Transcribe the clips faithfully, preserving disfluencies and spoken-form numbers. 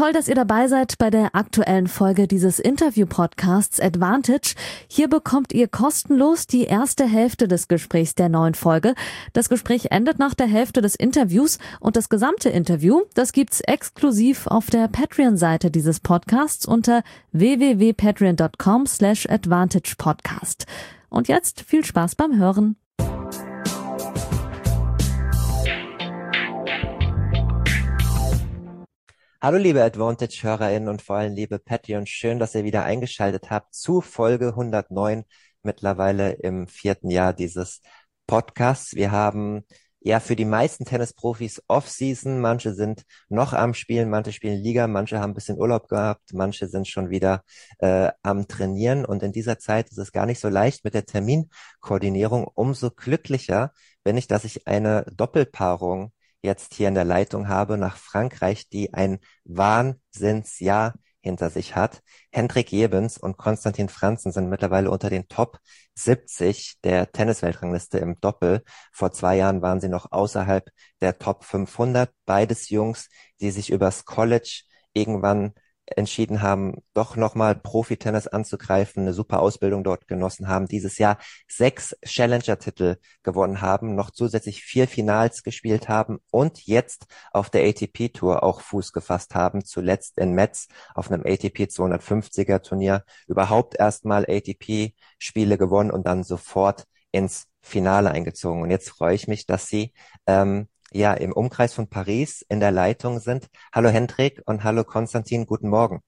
Toll, dass ihr dabei seid bei der aktuellen Folge dieses Interview-Podcasts Advantage. Hier bekommt ihr kostenlos die erste Hälfte des Gesprächs der neuen Folge. Das Gespräch endet nach der Hälfte des Interviews und das gesamte Interview, das gibt's exklusiv auf der Patreon-Seite dieses Podcasts unter w w w punkt patreon punkt com slash advantage podcast. Und jetzt viel Spaß beim Hören. Hallo liebe Advantage-HörerInnen und vor allem liebe Patreon, schön, dass ihr wieder eingeschaltet habt zu Folge hundertneun, mittlerweile im vierten Jahr dieses Podcasts. Wir haben ja für die meisten Tennisprofis Off-Season, manche sind noch am Spielen, manche spielen Liga, manche haben ein bisschen Urlaub gehabt, manche sind schon wieder äh, am Trainieren und in dieser Zeit ist es gar nicht so leicht mit der Terminkoordinierung. Umso glücklicher bin ich, dass ich eine Doppelpaarung jetzt hier in der Leitung habe nach Frankreich, die ein Wahnsinnsjahr hinter sich hat. Hendrik Jebens und Konstantin Franzen sind mittlerweile unter den Top siebzig der Tennisweltrangliste im Doppel. Vor zwei Jahren waren sie noch außerhalb der Top fünfhundert. Beides Jungs, die sich übers College irgendwann entschieden haben, doch nochmal Profi-Tennis anzugreifen, eine super Ausbildung dort genossen haben, dieses Jahr sechs Challenger-Titel gewonnen haben, noch zusätzlich vier Finals gespielt haben und jetzt auf der A T P-Tour auch Fuß gefasst haben, zuletzt in Metz auf einem A T P zweihundertfünfziger Turnier, überhaupt erstmal A T P-Spiele gewonnen und dann sofort ins Finale eingezogen. Und jetzt freue ich mich, dass sie ähm, ja im Umkreis von Paris in der Leitung sind. Hallo Hendrik und hallo Konstantin, guten Morgen.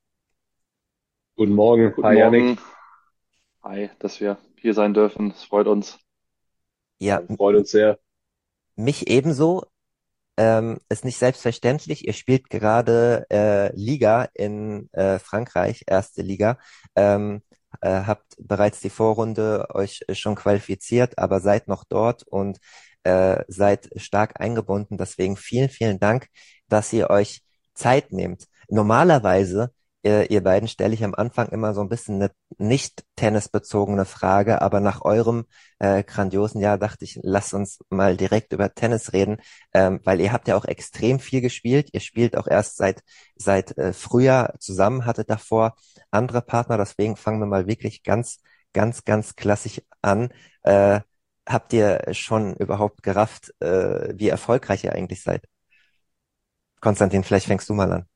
Guten Morgen, Guten hi Morgen. Yannick. Hi, dass wir hier sein dürfen. Es freut uns. Ja, Ja, freut uns sehr. mich ebenso. Ähm, ist nicht selbstverständlich. Ihr spielt gerade äh, Liga in äh, Frankreich, erste Liga. Ähm, äh, habt bereits die Vorrunde euch schon qualifiziert, aber seid noch dort und äh, seid stark eingebunden. Deswegen vielen, vielen Dank, dass ihr euch Zeit nehmt. Normalerweise, äh, ihr beiden, stelle ich am Anfang immer so ein bisschen eine nicht tennisbezogene Frage, aber nach eurem äh, grandiosen Jahr dachte ich, lasst uns mal direkt über Tennis reden, ähm, weil ihr habt ja auch extrem viel gespielt. Ihr spielt auch erst seit seit äh, Frühjahr zusammen, hattet davor andere Partner. Deswegen fangen wir mal wirklich ganz, ganz, ganz klassisch an. Äh, habt ihr schon überhaupt gerafft, äh, wie erfolgreich ihr eigentlich seid? Konstantin, vielleicht fängst du mal an.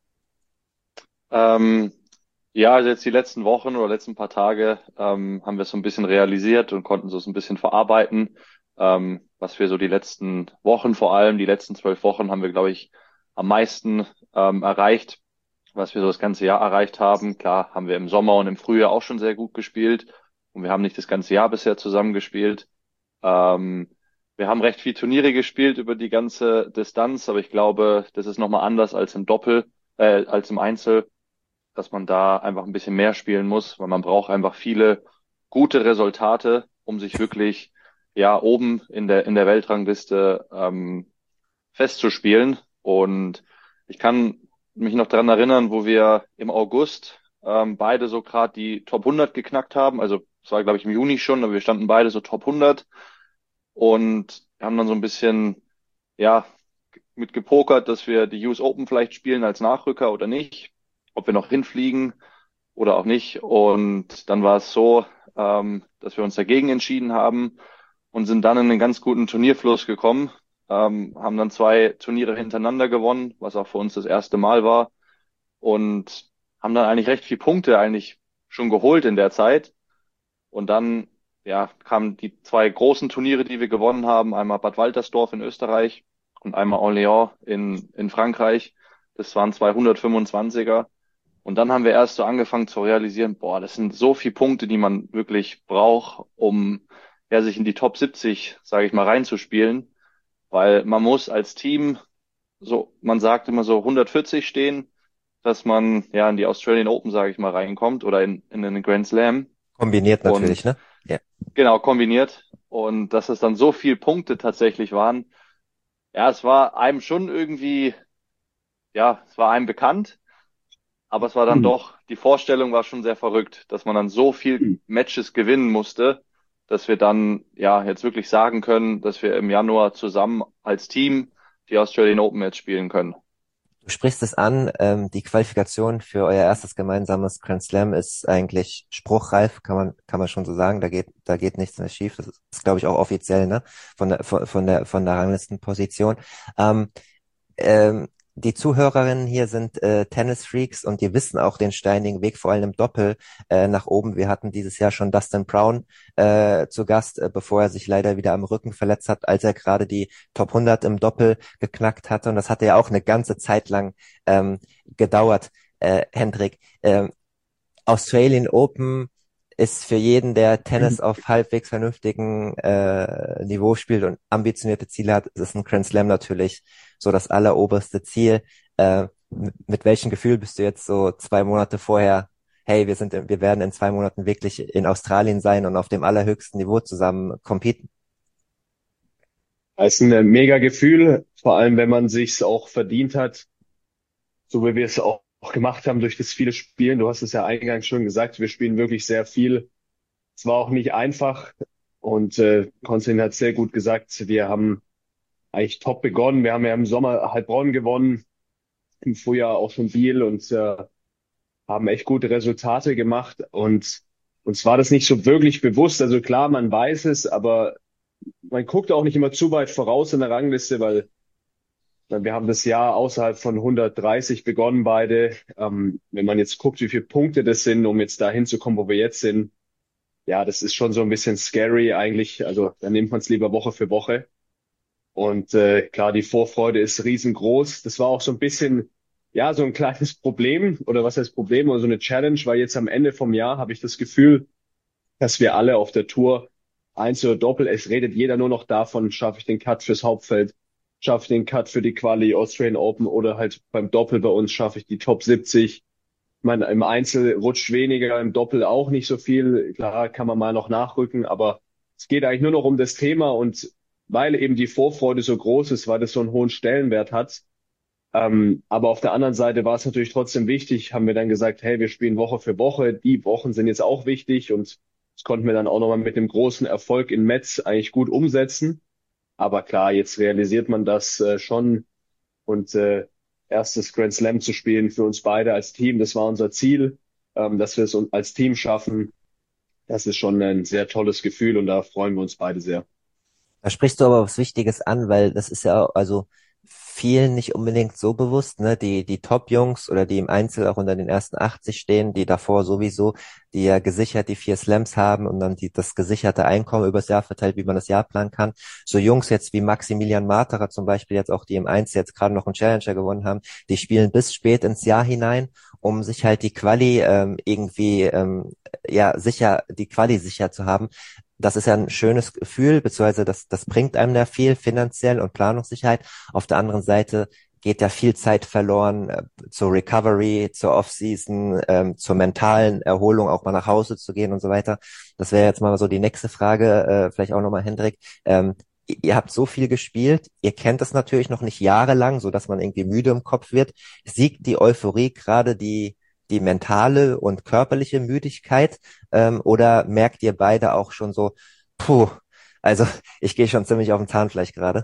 Ähm, ja, also jetzt die letzten Wochen oder letzten paar Tage ähm, haben wir es so ein bisschen realisiert und konnten so es ein bisschen verarbeiten, ähm, was wir so die letzten Wochen, vor allem die letzten zwölf Wochen, haben wir, glaube ich, am meisten ähm, erreicht, was wir so das ganze Jahr erreicht haben. Klar, haben wir im Sommer und im Frühjahr auch schon sehr gut gespielt und wir haben nicht das ganze Jahr bisher zusammen gespielt. Ähm, Wir haben recht viel Turniere gespielt über die ganze Distanz, aber ich glaube, das ist nochmal anders als im Doppel, äh, als im Einzel, dass man da einfach ein bisschen mehr spielen muss, weil man braucht einfach viele gute Resultate, um sich wirklich ja oben in der in der Weltrangliste ähm, festzuspielen. Und ich kann mich noch daran erinnern, wo wir im August ähm, beide so gerade die Top hundert geknackt haben. Also es war, glaube ich, im Juni schon, aber wir standen beide so Top hundert und haben dann so ein bisschen ja mit gepokert, dass wir die U S Open vielleicht spielen als Nachrücker oder nicht, ob wir noch hinfliegen oder auch nicht. Und dann war es so, ähm, dass wir uns dagegen entschieden haben und sind dann in einen ganz guten Turnierfluss gekommen, ähm, haben dann zwei Turniere hintereinander gewonnen, was auch für uns das erste Mal war und haben dann eigentlich recht viele Punkte eigentlich schon geholt in der Zeit. Und dann, ja, kamen die zwei großen Turniere, die wir gewonnen haben, einmal Bad Waltersdorf in Österreich und einmal Orléans in, in Frankreich. Das waren zwei hundertfünfundzwanziger. Und dann haben wir erst so angefangen zu realisieren, boah, das sind so viele Punkte, die man wirklich braucht, um ja, sich in die Top siebzig, sage ich mal, reinzuspielen. Weil man muss als Team, so, man sagt immer so hundertvierzig stehen, dass man ja in die Australian Open, sage ich mal, reinkommt oder in, in den Grand Slam. Kombiniert natürlich, Und ne? Ja. genau, kombiniert. Und dass es dann so viel Punkte tatsächlich waren. Ja, es war einem schon irgendwie, ja, es war einem bekannt, aber es war dann Hm. doch, die Vorstellung war schon sehr verrückt, dass man dann so viel Hm. Matches gewinnen musste, dass wir dann, ja, jetzt wirklich sagen können, dass wir im Januar zusammen als Team die Australian Open jetzt spielen können. Du sprichst es an, ähm, die Qualifikation für euer erstes gemeinsames Grand Slam ist eigentlich spruchreif, kann man kann man schon so sagen. Da geht da geht nichts mehr schief. Das ist, ist glaube ich, auch offiziell, ne, von der von von der von der Ranglistenposition. Ähm, ähm, die Zuhörerinnen hier sind äh, Tennis-Freaks und die wissen auch den steinigen Weg, vor allem im Doppel äh, nach oben. Wir hatten dieses Jahr schon Dustin Brown äh, zu Gast, äh, bevor er sich leider wieder am Rücken verletzt hat, als er gerade die Top hundert im Doppel geknackt hatte. Und das hatte ja auch eine ganze Zeit lang ähm, gedauert, äh, Hendrik. Ähm, Australian Open ist für jeden, der Tennis auf halbwegs vernünftigen äh, Niveau spielt und ambitionierte Ziele hat, ist ein Grand Slam natürlich so das alleroberste Ziel. Äh, m- mit welchem Gefühl bist du jetzt so zwei Monate vorher, hey, wir sind, wir werden in zwei Monaten wirklich in Australien sein und auf dem allerhöchsten Niveau zusammen competen? Es ist ein äh, mega Gefühl, vor allem wenn man sich's auch verdient hat, so wie wir es auch auch gemacht haben durch das viele Spielen. Du hast es ja eingangs schon gesagt, wir spielen wirklich sehr viel. Es war auch nicht einfach und äh, Konstantin hat sehr gut gesagt, wir haben eigentlich top begonnen. Wir haben ja im Sommer Heilbronn gewonnen, im Frühjahr auch schon Biel und äh, haben echt gute Resultate gemacht und uns war das nicht so wirklich bewusst. Also klar, man weiß es, aber man guckt auch nicht immer zu weit voraus in der Rangliste, weil weil wir haben das Jahr außerhalb von hundertdreißig begonnen beide. Ähm, wenn man jetzt guckt, wie viele Punkte das sind, um jetzt da hinzukommen, wo wir jetzt sind, ja, das ist schon so ein bisschen scary eigentlich. Also da nimmt man es lieber Woche für Woche. Und äh, klar, die Vorfreude ist riesengroß. Das war auch so ein bisschen, ja, so ein kleines Problem oder was heißt Problem oder so eine Challenge, weil jetzt am Ende vom Jahr habe ich das Gefühl, dass wir alle auf der Tour Einzel oder Doppel, es redet jeder nur noch davon, schaffe ich den Cut fürs Hauptfeld, schaffe ich den Cut für die Quali, Australian Open oder halt beim Doppel bei uns schaffe ich die Top siebzig. Ich meine, im Einzel rutscht weniger, im Doppel auch nicht so viel. Klar, kann man mal noch nachrücken, aber es geht eigentlich nur noch um das Thema und weil eben die Vorfreude so groß ist, weil das so einen hohen Stellenwert hat. Ähm, aber auf der anderen Seite war es natürlich trotzdem wichtig, haben wir dann gesagt, hey, wir spielen Woche für Woche. Die Wochen sind jetzt auch wichtig und das konnten wir dann auch nochmal mit dem großen Erfolg in Metz eigentlich gut umsetzen. Aber klar, jetzt realisiert man das äh, schon und äh, erstes Grand Slam zu spielen für uns beide als Team, das war unser Ziel, ähm, dass wir es un- als Team schaffen. Das ist schon ein sehr tolles Gefühl und da freuen wir uns beide sehr. Da sprichst du aber was Wichtiges an, weil das ist ja auch, also vielen nicht unbedingt so bewusst, ne, die, die Top-Jungs oder die im Einzel auch unter den ersten achtzig stehen, die davor sowieso, die ja gesichert die vier Slams haben und dann die, das gesicherte Einkommen übers Jahr verteilt, wie man das Jahr planen kann. So Jungs jetzt wie Maximilian Marterer zum Beispiel, jetzt auch die im Einzel jetzt gerade noch einen Challenger gewonnen haben, die spielen bis spät ins Jahr hinein, um sich halt die Quali ähm, irgendwie, ähm, ja, sicher, die Quali sicher zu haben. Das ist ja ein schönes Gefühl, beziehungsweise das, das bringt einem da viel finanziell und Planungssicherheit. Auf der anderen Seite geht ja viel Zeit verloren äh, zur Recovery, zur Offseason, ähm, zur mentalen Erholung, auch mal nach Hause zu gehen und so weiter. Das wäre jetzt mal so die nächste Frage, äh, vielleicht auch nochmal Hendrik. Ähm, ihr ihr habt so viel gespielt, ihr kennt es natürlich noch nicht jahrelang, so dass man irgendwie müde im Kopf wird. Siegt die Euphorie gerade die die mentale und körperliche Müdigkeit, ähm, oder merkt ihr beide auch schon so, puh, also ich gehe schon ziemlich auf den Zahnfleisch gerade.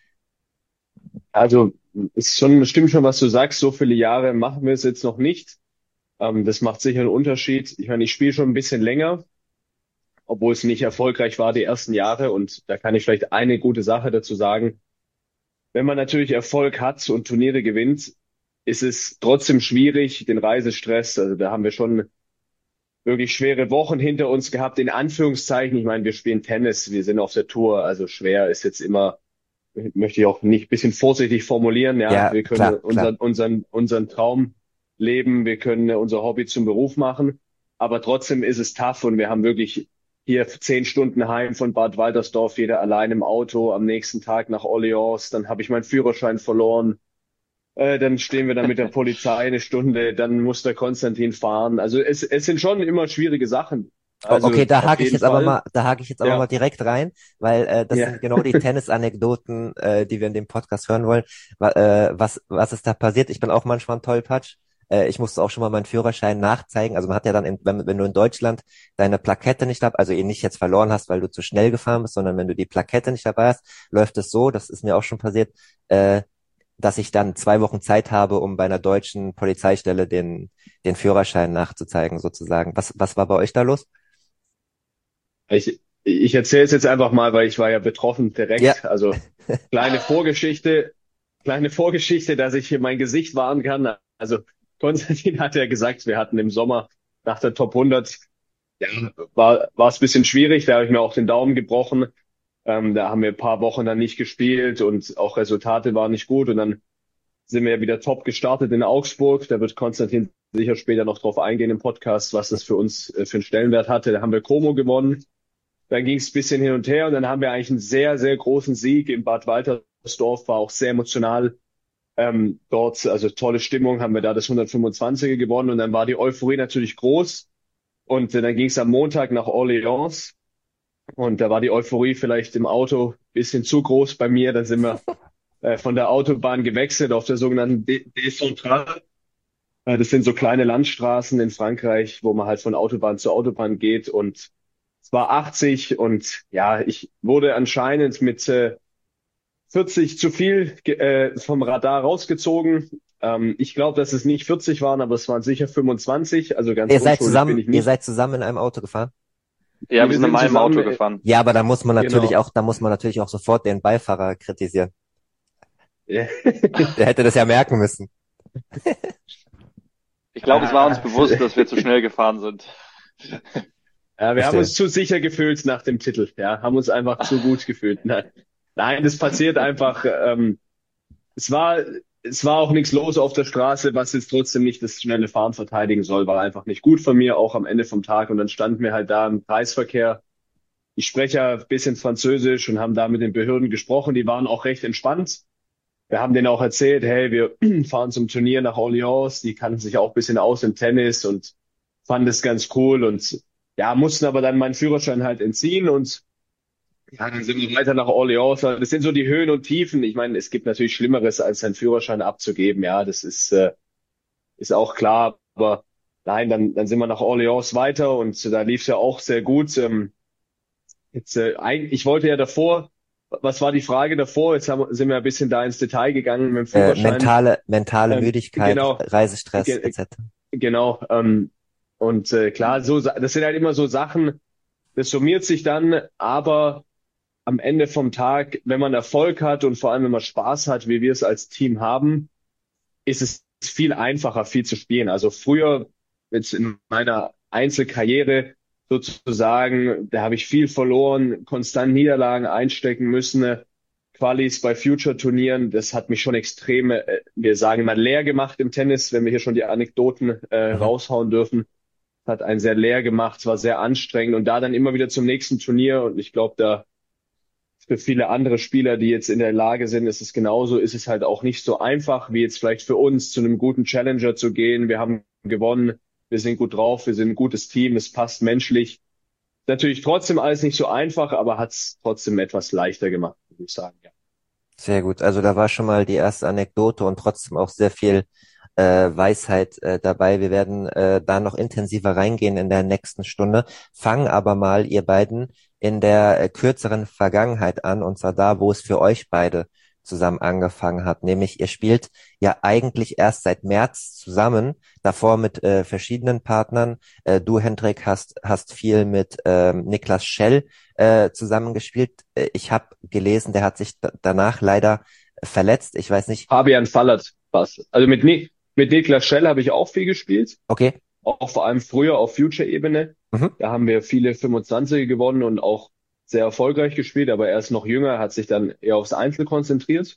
Also ist schon, stimmt schon, was du sagst, so viele Jahre machen wir es jetzt noch nicht. Ähm, das macht sicher einen Unterschied. Ich meine, ich spiele schon ein bisschen länger, obwohl es nicht erfolgreich war die ersten Jahre. Und da kann ich vielleicht eine gute Sache dazu sagen. Wenn man natürlich Erfolg hat und Turniere gewinnt, ist es trotzdem schwierig, den Reisestress. Also da haben wir schon wirklich schwere Wochen hinter uns gehabt, in Anführungszeichen. Ich meine, wir spielen Tennis, wir sind auf der Tour, also schwer ist jetzt immer, möchte ich auch nicht ein bisschen vorsichtig formulieren. Ja, Ja, wir können klar, klar. unseren, unseren, unseren Traum leben, wir können unser Hobby zum Beruf machen, aber trotzdem ist es tough und wir haben wirklich hier zehn Stunden heim von Bad Waltersdorf, jeder allein im Auto, am nächsten Tag nach Orleans, dann habe ich meinen Führerschein verloren. Äh, dann stehen wir da mit der Polizei eine Stunde, dann muss der Konstantin fahren. Also es, es sind schon immer schwierige Sachen. O- Also Okay, da auf hake ich jeden jetzt aber Fall. mal, da hake ich jetzt aber Ja, mal direkt rein, weil äh, das ja. sind genau die Tennis-Anekdoten, äh, die wir in dem Podcast hören wollen. Wa äh, was was ist da passiert? Ich bin auch manchmal ein Tollpatsch. Äh, ich musste auch schon mal meinen Führerschein nachzeigen. Also man hat ja dann, in, wenn, wenn du in Deutschland deine Plakette nicht hast, also ihn nicht jetzt verloren hast, weil du zu schnell gefahren bist, sondern wenn du die Plakette nicht dabei hast, läuft es so, das ist mir auch schon passiert, äh, dass ich dann zwei Wochen Zeit habe, um bei einer deutschen Polizeistelle den, den Führerschein nachzuzeigen, sozusagen. Was, was war bei euch da los? Ich, ich erzähle es jetzt einfach mal, weil ich war ja betroffen Ja, direkt. Also kleine Vorgeschichte, kleine Vorgeschichte, dass ich hier mein Gesicht wahren kann. Also Konstantin hat ja gesagt, wir hatten im Sommer nach der Top hundert, ja, war, war es ein bisschen schwierig. Da habe ich mir auch den Daumen gebrochen. Ähm, da haben wir ein paar Wochen dann nicht gespielt und auch Resultate waren nicht gut. Und dann sind wir ja wieder top gestartet in Augsburg. Da wird Konstantin sicher später noch drauf eingehen im Podcast, was das für uns äh, für einen Stellenwert hatte. Da haben wir Como gewonnen. Dann ging es ein bisschen hin und her und dann haben wir eigentlich einen sehr, sehr großen Sieg in Bad Waltersdorf, war auch sehr emotional. Ähm, dort, also tolle Stimmung, haben wir da das hundertfünfundzwanziger gewonnen und dann war die Euphorie natürlich groß. Und äh, dann ging es am Montag nach Orléans und da war die Euphorie vielleicht im Auto ein bisschen zu groß bei mir. Dann sind wir äh, von der Autobahn gewechselt auf der sogenannten Décentrale. Äh, das sind so kleine Landstraßen in Frankreich, wo man halt von Autobahn zu Autobahn geht und es war achtzig und ja, ich wurde anscheinend mit äh, vierzig zu viel äh, vom Radar rausgezogen. Ähm, ich glaube, dass es nicht vierzig waren, aber es waren sicher fünfundzwanzig. Also ganz ihr seid unschuldig bin zusammen, ich ihr nicht. seid zusammen in einem Auto gefahren? Ja, wir Wir sind in sind meinem Auto zusammen, äh, gefahren. Ja, aber da muss man natürlich genau. auch, da muss man natürlich auch sofort den Beifahrer kritisieren. Ja. Der hätte das ja merken müssen. Ich glaube, es war uns Ah, bewusst, dass wir zu schnell gefahren sind. Ja, wir haben Verstehe. uns zu sicher gefühlt nach dem Titel. Ja, haben uns einfach zu gut gefühlt. Nein, nein, das passiert einfach. Ähm, es war, es war auch nichts los auf der Straße, was jetzt trotzdem nicht das schnelle Fahren verteidigen soll. War einfach nicht gut von mir, auch am Ende vom Tag. Und dann standen wir halt da im Kreisverkehr. Ich spreche ja ein bisschen Französisch und haben da mit den Behörden gesprochen. Die waren auch recht entspannt. Wir haben denen auch erzählt, hey, wir fahren zum Turnier nach Orléans. Die kannten sich auch ein bisschen aus im Tennis und fanden es ganz cool und ja, mussten aber dann meinen Führerschein halt entziehen und ja, dann sind wir weiter nach Orléans. Das sind so die Höhen und Tiefen. Ich meine, es gibt natürlich Schlimmeres, als seinen Führerschein abzugeben. Ja, das ist, äh, ist auch klar. Aber nein, dann, dann sind wir nach Orléans weiter und da lief es ja auch sehr gut. Ähm, jetzt, äh, eigentlich, ich wollte ja davor, was war die Frage davor? Jetzt haben, sind wir ein bisschen da ins Detail gegangen mit dem Äh, Führerschein. mentale, mentale Ähm, Müdigkeit, genau, Reisestress, ge et cetera. genau. Ähm, und äh, klar, so, Sa- das sind halt immer so Sachen, das summiert sich dann, aber am Ende vom Tag, wenn man Erfolg hat und vor allem, wenn man Spaß hat, wie wir es als Team haben, ist es viel einfacher, viel zu spielen. Also früher, jetzt in meiner Einzelkarriere sozusagen, da habe ich viel verloren, konstant Niederlagen einstecken müssen, Qualis bei Future-Turnieren, das hat mich schon extrem, äh, wir sagen mal, leer gemacht im Tennis, wenn wir hier schon die Anekdoten äh, Mhm. raushauen dürfen. Hat einen sehr leer gemacht, es war sehr anstrengend und da dann immer wieder zum nächsten Turnier und ich glaube, da für viele andere Spieler, die jetzt in der Lage sind, ist es genauso, ist es halt auch nicht so einfach, wie jetzt vielleicht für uns zu einem guten Challenger zu gehen. Wir haben gewonnen, wir sind gut drauf, wir sind ein gutes Team, es passt menschlich. Natürlich trotzdem alles nicht so einfach, aber hat es trotzdem etwas leichter gemacht, würde ich sagen. Ja. Sehr gut. Also da war schon mal die erste Anekdote und trotzdem auch sehr viel äh, Weisheit äh, dabei. Wir werden äh, da noch intensiver reingehen in der nächsten Stunde. Fangen aber mal, ihr beiden, in der äh, kürzeren Vergangenheit an, und zwar da, wo es für euch beide zusammen angefangen hat. Nämlich ihr spielt ja eigentlich erst seit März zusammen, davor mit äh, verschiedenen Partnern. Äh, du, Hendrik, hast, hast viel mit ähm, Niklas Schell äh, zusammengespielt. Äh, ich habe gelesen, der hat sich da danach leider verletzt. Ich weiß nicht. Fabian Fallert was. Also mit, Ni mit Niklas Schell habe ich auch viel gespielt, Okay. auch vor allem früher auf Future-Ebene. Mhm. Da haben wir viele fünfundzwanziger gewonnen und auch sehr erfolgreich gespielt, aber er ist noch jünger, hat sich dann eher aufs Einzel konzentriert.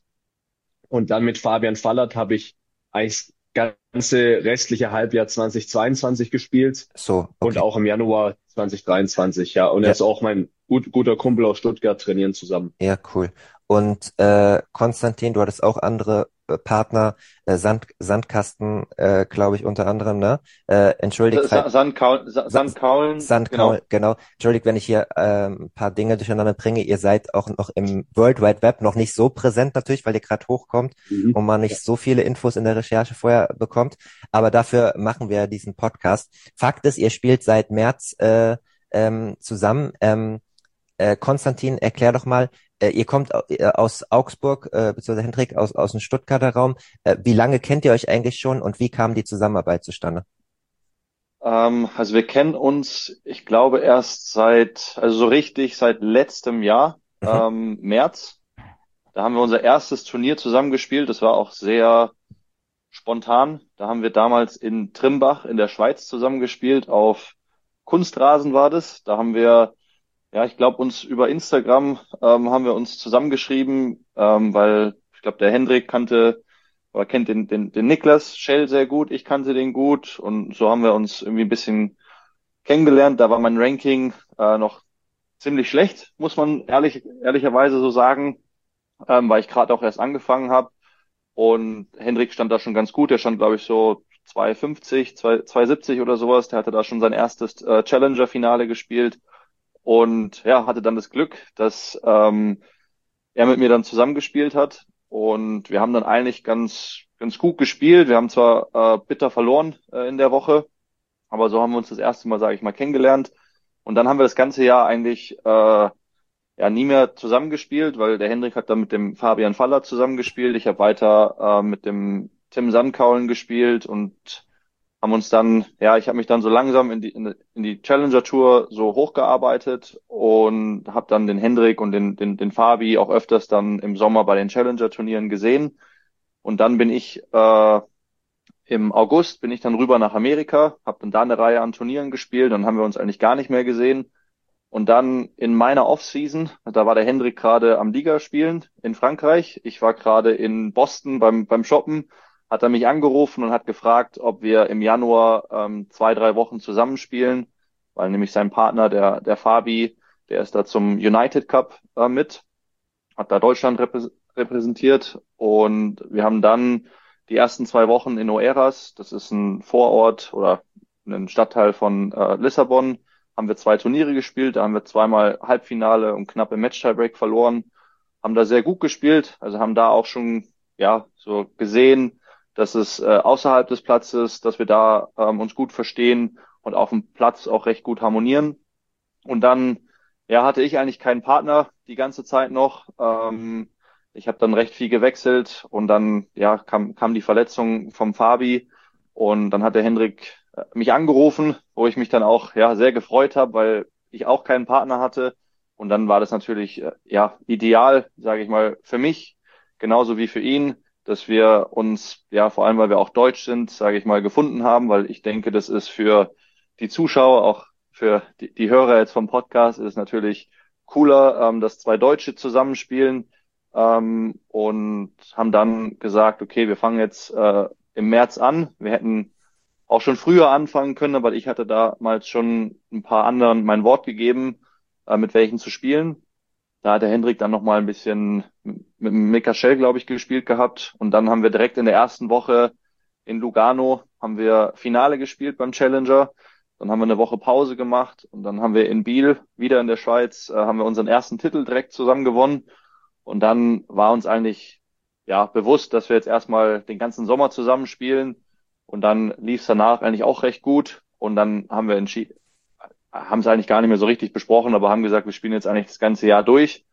Und dann mit Fabian Fallert habe ich eigentlich das ganze restliche Halbjahr zweitausendzweiundzwanzig gespielt So, und okay. auch im Januar zweitausenddreiundzwanzig, ja. Und er Ja, ist auch mein gut, guter Kumpel aus Stuttgart, trainieren zusammen. ja, cool. Und äh, Konstantin, du hattest auch andere äh, Partner, äh, Sand, Sandkasten, äh, glaube ich, unter anderem, ne? Äh, entschuldigt, Sa- Sandkau Sa- Sa Sandkaulen, Sandkaul, genau. genau. Entschuldigt, wenn ich hier ähm, ein paar Dinge durcheinander bringe. Ihr seid auch noch im World Wide Web noch nicht so präsent natürlich, weil ihr gerade hochkommt Mhm. und man Ja. nicht so viele Infos in der Recherche vorher bekommt. Aber dafür machen wir diesen Podcast. Fakt ist, ihr spielt seit März äh, ähm, zusammen. Ähm, äh, Konstantin, erklär doch mal, Äh, ihr kommt au- äh, aus Augsburg, äh, beziehungsweise Hendrik aus, aus dem Stuttgarter Raum. Äh, wie lange kennt ihr euch eigentlich schon und wie kam die Zusammenarbeit zustande? Ähm, also wir kennen uns, ich glaube, erst seit, also so richtig seit letztem Jahr, Mhm. ähm, März. Da haben wir unser erstes Turnier zusammengespielt. Das war auch sehr spontan. Da haben wir damals in Trimbach in der Schweiz zusammengespielt. Auf Kunstrasen war das. Da haben wir, ja, ich glaube, uns über Instagram ähm, haben wir uns zusammengeschrieben, ähm, weil ich glaube, der Hendrik kannte oder kennt den, den, den Niklas Schell sehr gut. Ich kannte den gut und so haben wir uns irgendwie ein bisschen kennengelernt. Da war mein Ranking äh, noch ziemlich schlecht, muss man ehrlich, ehrlicherweise so sagen, ähm, weil ich gerade auch erst angefangen habe. Und Hendrik stand da schon ganz gut. Der stand, glaube ich, so zwei fünfzig, zwei siebzig oder sowas. Der hatte da schon sein erstes äh, Challenger-Finale gespielt und ja, hatte dann das Glück, dass ähm, er mit mir dann zusammengespielt hat. Und wir haben dann eigentlich ganz, ganz gut gespielt. Wir haben zwar äh, bitter verloren äh, in der Woche, aber so haben wir uns das erste Mal, sage ich mal, kennengelernt. Und dann haben wir das ganze Jahr eigentlich äh, ja nie mehr zusammengespielt, weil der Hendrik hat dann mit dem Fabian Faller zusammengespielt. Ich habe weiter äh, mit dem Tim Sandkaulen gespielt und haben uns dann, ja, ich habe mich dann so langsam in die in, in die Challenger Tour so hochgearbeitet und habe dann den Hendrik und den den den Fabi auch öfters dann im Sommer bei den Challenger Turnieren gesehen. Und dann bin ich äh, im August bin ich dann rüber nach Amerika, habe dann da eine Reihe an Turnieren gespielt, dann haben wir uns eigentlich gar nicht mehr gesehen. Und dann in meiner Offseason, da war der Hendrik gerade am Liga spielen in Frankreich. Ich war gerade in Boston beim, beim Shoppen, hat er mich angerufen und hat gefragt, ob wir im Januar ähm, zwei, drei Wochen zusammenspielen, weil nämlich sein Partner, der, der Fabi, der ist da zum United Cup äh, mit, hat da Deutschland reprä repräsentiert und wir haben dann die ersten zwei Wochen in Oeiras, das ist ein Vorort oder ein Stadtteil von äh, Lissabon, haben wir zwei Turniere gespielt, da haben wir zweimal Halbfinale und knapp im Match-Tiebreak verloren, haben da sehr gut gespielt, also haben da auch schon ja so gesehen, dass es äh, außerhalb des Platzes, dass wir da ähm, uns gut verstehen und auf dem Platz auch recht gut harmonieren. Und dann ja hatte ich eigentlich keinen Partner die ganze Zeit noch. Ähm, ich habe dann recht viel gewechselt und dann ja kam kam die Verletzung vom Fabi und dann hat der Hendrik äh, mich angerufen, wo ich mich dann auch ja sehr gefreut habe, weil ich auch keinen Partner hatte und dann war das natürlich äh, ja ideal, sage ich mal, für mich genauso wie für ihn, dass wir uns ja vor allem, weil wir auch deutsch sind, sage ich mal, gefunden haben, weil ich denke, das ist für die Zuschauer auch für die, die Hörer jetzt vom Podcast ist es natürlich cooler, ähm, dass zwei Deutsche zusammenspielen ähm, und haben dann gesagt, okay, wir fangen jetzt äh, im März an. Wir hätten auch schon früher anfangen können, aber ich hatte damals schon ein paar anderen mein Wort gegeben, äh, mit welchen zu spielen. Da hat der Hendrik dann nochmal ein bisschen mit dem Mika Schell, glaube ich, gespielt gehabt. Und dann haben wir direkt in der ersten Woche in Lugano haben wir Finale gespielt beim Challenger. Dann haben wir eine Woche Pause gemacht und dann haben wir in Biel, wieder in der Schweiz, äh, haben wir unseren ersten Titel direkt zusammen gewonnen. Und dann war uns eigentlich ja bewusst, dass wir jetzt erstmal den ganzen Sommer zusammenspielen. Und dann lief es danach eigentlich auch recht gut. Und dann haben wir entschieden, haben es eigentlich gar nicht mehr so richtig besprochen, aber haben gesagt, wir spielen jetzt eigentlich das ganze Jahr durch.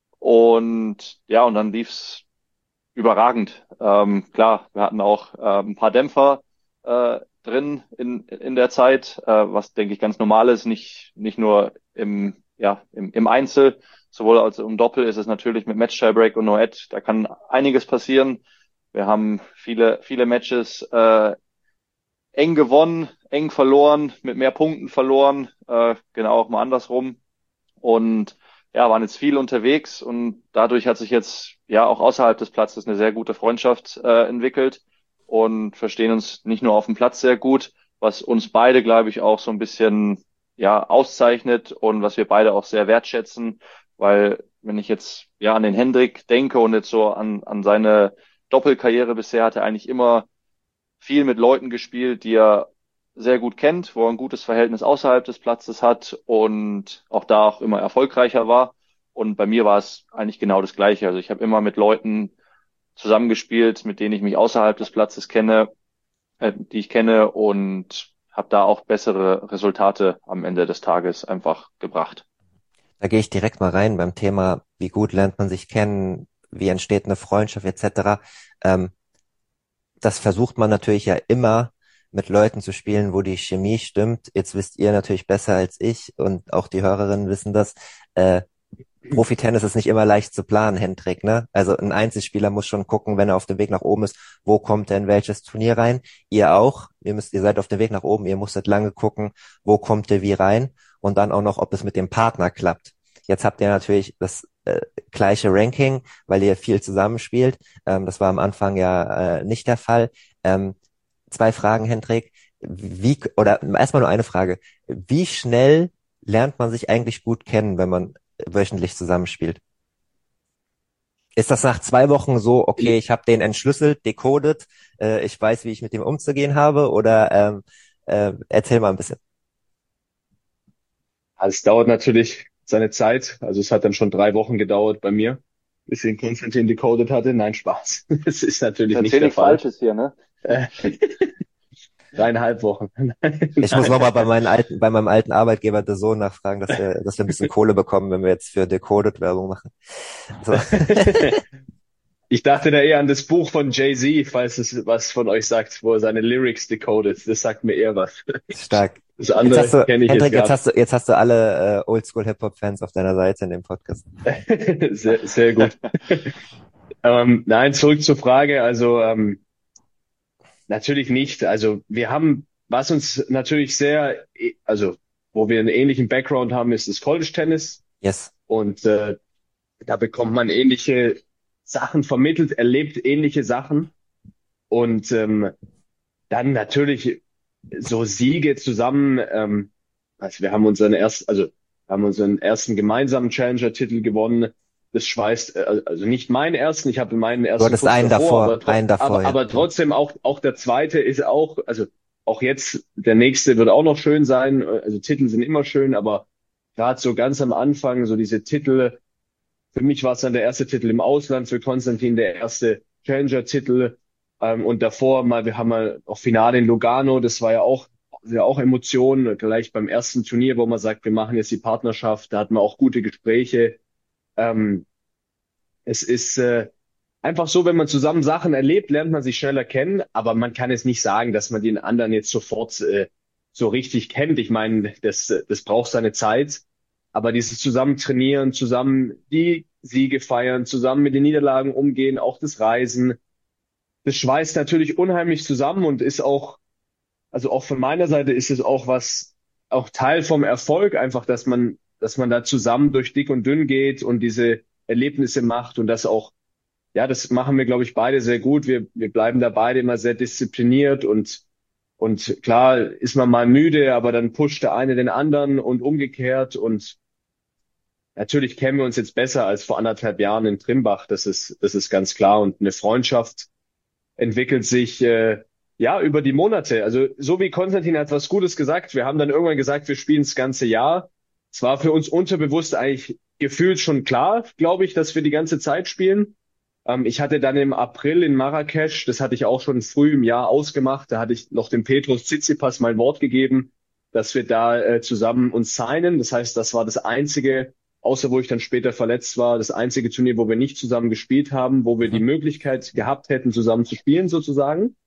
Und ja, und dann lief's überragend. Ähm, klar, wir hatten auch äh, ein paar Dämpfer äh, drin in, in der Zeit, äh, was denke ich ganz normal ist, nicht, nicht nur im, ja, im, im Einzel, sowohl als im Doppel ist es natürlich mit Match Tiebreak und No-Ad, da kann einiges passieren. Wir haben viele, viele Matches äh, eng gewonnen, eng verloren, mit mehr Punkten verloren, äh, genau auch mal andersrum. Und ja, waren jetzt viel unterwegs und dadurch hat sich jetzt ja auch außerhalb des Platzes eine sehr gute Freundschaft äh, entwickelt und verstehen uns nicht nur auf dem Platz sehr gut, was uns beide, glaube ich, auch so ein bisschen ja auszeichnet und was wir beide auch sehr wertschätzen, weil wenn ich jetzt ja an den Hendrik denke und jetzt so an an seine Doppelkarriere bisher, hat er eigentlich immer viel mit Leuten gespielt, die er sehr gut kennt, wo er ein gutes Verhältnis außerhalb des Platzes hat und auch da auch immer erfolgreicher war. Und bei mir war es eigentlich genau das Gleiche. Also ich habe immer mit Leuten zusammengespielt, mit denen ich mich außerhalb des Platzes kenne, äh, die ich kenne und habe da auch bessere Resultate am Ende des Tages einfach gebracht. Da gehe ich direkt mal rein beim Thema, wie gut lernt man sich kennen, wie entsteht eine Freundschaft et cetera. Ähm, das versucht man natürlich ja immer mit Leuten zu spielen, wo die Chemie stimmt. Jetzt wisst ihr natürlich besser als ich und auch die Hörerinnen wissen das. Äh, Profi-Tennis ist nicht immer leicht zu planen, Hendrik, ne? Also ein Einzelspieler muss schon gucken, wenn er auf dem Weg nach oben ist, wo kommt er in welches Turnier rein? Ihr auch. Ihr müsst, ihr seid auf dem Weg nach oben, ihr musstet lange gucken, wo kommt ihr wie rein und dann auch noch, ob es mit dem Partner klappt. Jetzt habt ihr natürlich das äh, gleiche Ranking, weil ihr viel zusammenspielt. Ähm, das war am Anfang ja äh, nicht der Fall. Ähm, zwei Fragen, Hendrik. Wie, oder erstmal nur eine Frage. Wie schnell lernt man sich eigentlich gut kennen, wenn man wöchentlich zusammenspielt? Ist das nach zwei Wochen so, okay, ich habe den entschlüsselt, decoded, äh, ich weiß, wie ich mit dem umzugehen habe? Oder ähm, äh, erzähl mal ein bisschen. Also es dauert natürlich seine Zeit. Also es hat dann schon drei Wochen gedauert bei mir, bis ich den Konstantin decoded hatte. Nein, Spaß. Das ist natürlich nicht Erzähl der nichts Fall. Falsches hier, ne? Äh, Dreieinhalb Wochen. Ich muss nochmal bei meinen alten, bei meinem alten Arbeitgeber der Sohn nachfragen, dass wir, dass wir ein bisschen Kohle bekommen, wenn wir jetzt für Decoded Werbung machen. So. Ich dachte da eher an das Buch von Jay-Z, falls es was von euch sagt, wo er seine Lyrics decodet. Das sagt mir eher was. Stark. Das Jetzt andere hast du, kenne ich jetzt Hendrik, jetzt gar hast du, jetzt hast du alle äh, Oldschool-Hip-Hop-Fans auf deiner Seite in dem Podcast. nicht. Sehr, sehr gut. Ähm, nein, zurück zur Frage. Also ähm, natürlich nicht. Also wir haben, was uns natürlich sehr, also wo wir einen ähnlichen Background haben, ist das College Tennis. Yes. Und äh, da bekommt man ähnliche Sachen vermittelt, erlebt ähnliche Sachen. Und ähm, dann natürlich so Siege zusammen. Ähm, also wir haben unseren ersten, also haben unseren ersten gemeinsamen Challenger-Titel gewonnen. Das schweißt, äh, also nicht meinen ersten, ich habe meinen Du ersten hattest kurz einen davor, davor, aber, tro- einen davor, aber, ja. aber trotzdem auch, auch der zweite ist auch, also auch jetzt, der nächste wird auch noch schön sein. Also Titel sind immer schön, aber gerade so ganz am Anfang, so diese Titel, für mich war es dann der erste Titel im Ausland, für Konstantin der erste Challenger-Titel. Ähm, und davor mal, wir haben mal auch Finale in Lugano, das war ja auch, ja auch Emotionen, gleich beim ersten Turnier, wo man sagt, wir machen jetzt die Partnerschaft, da hatten wir auch gute Gespräche. Ähm, es ist äh, einfach so, wenn man zusammen Sachen erlebt, lernt man sich schneller kennen, aber man kann es nicht sagen, dass man den anderen jetzt sofort äh, so richtig kennt. Ich meine, das, das braucht seine Zeit. Aber dieses zusammen trainieren, zusammen die Siege feiern, zusammen mit den Niederlagen umgehen, auch das Reisen, das schweißt natürlich unheimlich zusammen und ist auch, also auch von meiner Seite ist es auch was, auch Teil vom Erfolg, einfach, dass man, dass man da zusammen durch dick und dünn geht und diese Erlebnisse macht und das auch, ja, das machen wir, glaube ich, beide sehr gut. Wir, wir bleiben da beide immer sehr diszipliniert und, und klar ist man mal müde, aber dann pusht der eine den anderen und umgekehrt und natürlich kennen wir uns jetzt besser als vor anderthalb Jahren in Trimbach. Das ist, das ist ganz klar. Und eine Freundschaft entwickelt sich äh, ja über die Monate. Also so wie Konstantin hat was Gutes gesagt. Wir haben dann irgendwann gesagt, wir spielen das ganze Jahr. Es war für uns unterbewusst eigentlich gefühlt schon klar, glaube ich, dass wir die ganze Zeit spielen. Ähm, ich hatte dann im April in Marrakesch, das hatte ich auch schon früh im Jahr ausgemacht, da hatte ich noch dem Petros Tsitsipas mein Wort gegeben, dass wir da äh, zusammen uns signen. Das heißt, das war das einzige, außer wo ich dann später verletzt war, das einzige Turnier, wo wir nicht zusammen gespielt haben, wo wir die Mhm. Möglichkeit gehabt hätten, zusammen zu spielen sozusagen.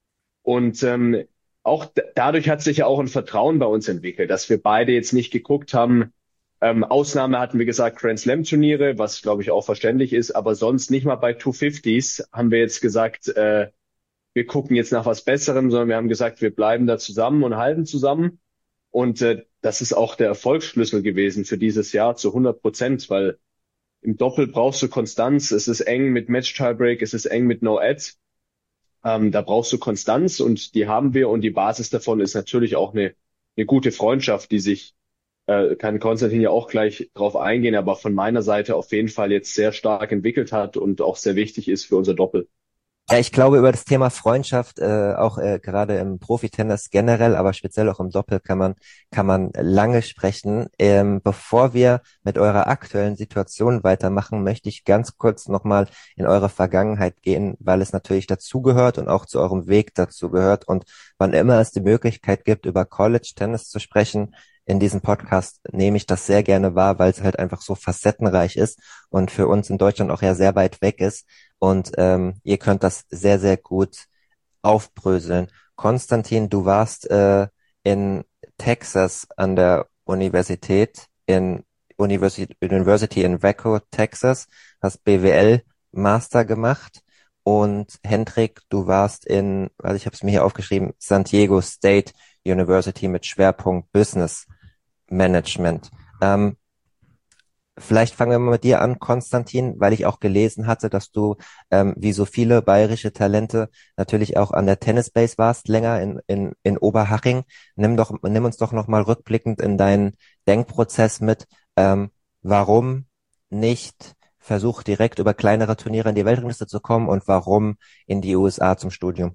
Und ähm, auch d- dadurch hat sich ja auch ein Vertrauen bei uns entwickelt, dass wir beide jetzt nicht geguckt haben. Ähm, Ausnahme hatten wir gesagt Grand Slam Turniere, was glaube ich auch verständlich ist, aber sonst nicht mal bei zweihundertfünfziger haben wir jetzt gesagt, äh, wir gucken jetzt nach was Besserem, sondern wir haben gesagt, wir bleiben da zusammen und halten zusammen. Und äh, das ist auch der Erfolgsschlüssel gewesen für dieses Jahr zu hundert Prozent, weil im Doppel brauchst du Konstanz. Es ist eng mit Match-Tiebreak, es ist eng mit No-Ad. Ähm, da brauchst du Konstanz und die haben wir. Und die Basis davon ist natürlich auch eine, eine gute Freundschaft, die sich, äh, kann Konstantin ja auch gleich drauf eingehen, aber von meiner Seite auf jeden Fall jetzt sehr stark entwickelt hat und auch sehr wichtig ist für unser Doppel. Ja, ich glaube, über das Thema Freundschaft, äh, auch äh, gerade im Profi-Tennis generell, aber speziell auch im Doppel kann man, kann man lange sprechen. Ähm, bevor wir mit eurer aktuellen Situation weitermachen, möchte ich ganz kurz nochmal in eure Vergangenheit gehen, weil es natürlich dazugehört und auch zu eurem Weg dazu gehört. Und wann immer es die Möglichkeit gibt, über College-Tennis zu sprechen, in diesem Podcast nehme ich das sehr gerne wahr, weil es halt einfach so facettenreich ist und für uns in Deutschland auch ja sehr weit weg ist. Und ähm, ihr könnt das sehr, sehr gut aufbröseln. Konstantin, du warst äh, in Texas an der Universität, in University, University in Waco, Texas, hast B W L Master gemacht. Und Hendrik, du warst in, also ich habe es mir hier aufgeschrieben, San Diego State University mit Schwerpunkt Business Management. Ähm, Vielleicht fangen wir mal mit dir an, Konstantin, weil ich auch gelesen hatte, dass du, ähm, wie so viele bayerische Talente, natürlich auch an der Tennisbase warst, länger in, in, in Oberhaching. Nimm doch, nimm uns doch nochmal rückblickend in deinen Denkprozess mit, ähm, warum nicht versuch direkt über kleinere Turniere in die Weltrangliste zu kommen und warum in die U S A zum Studium?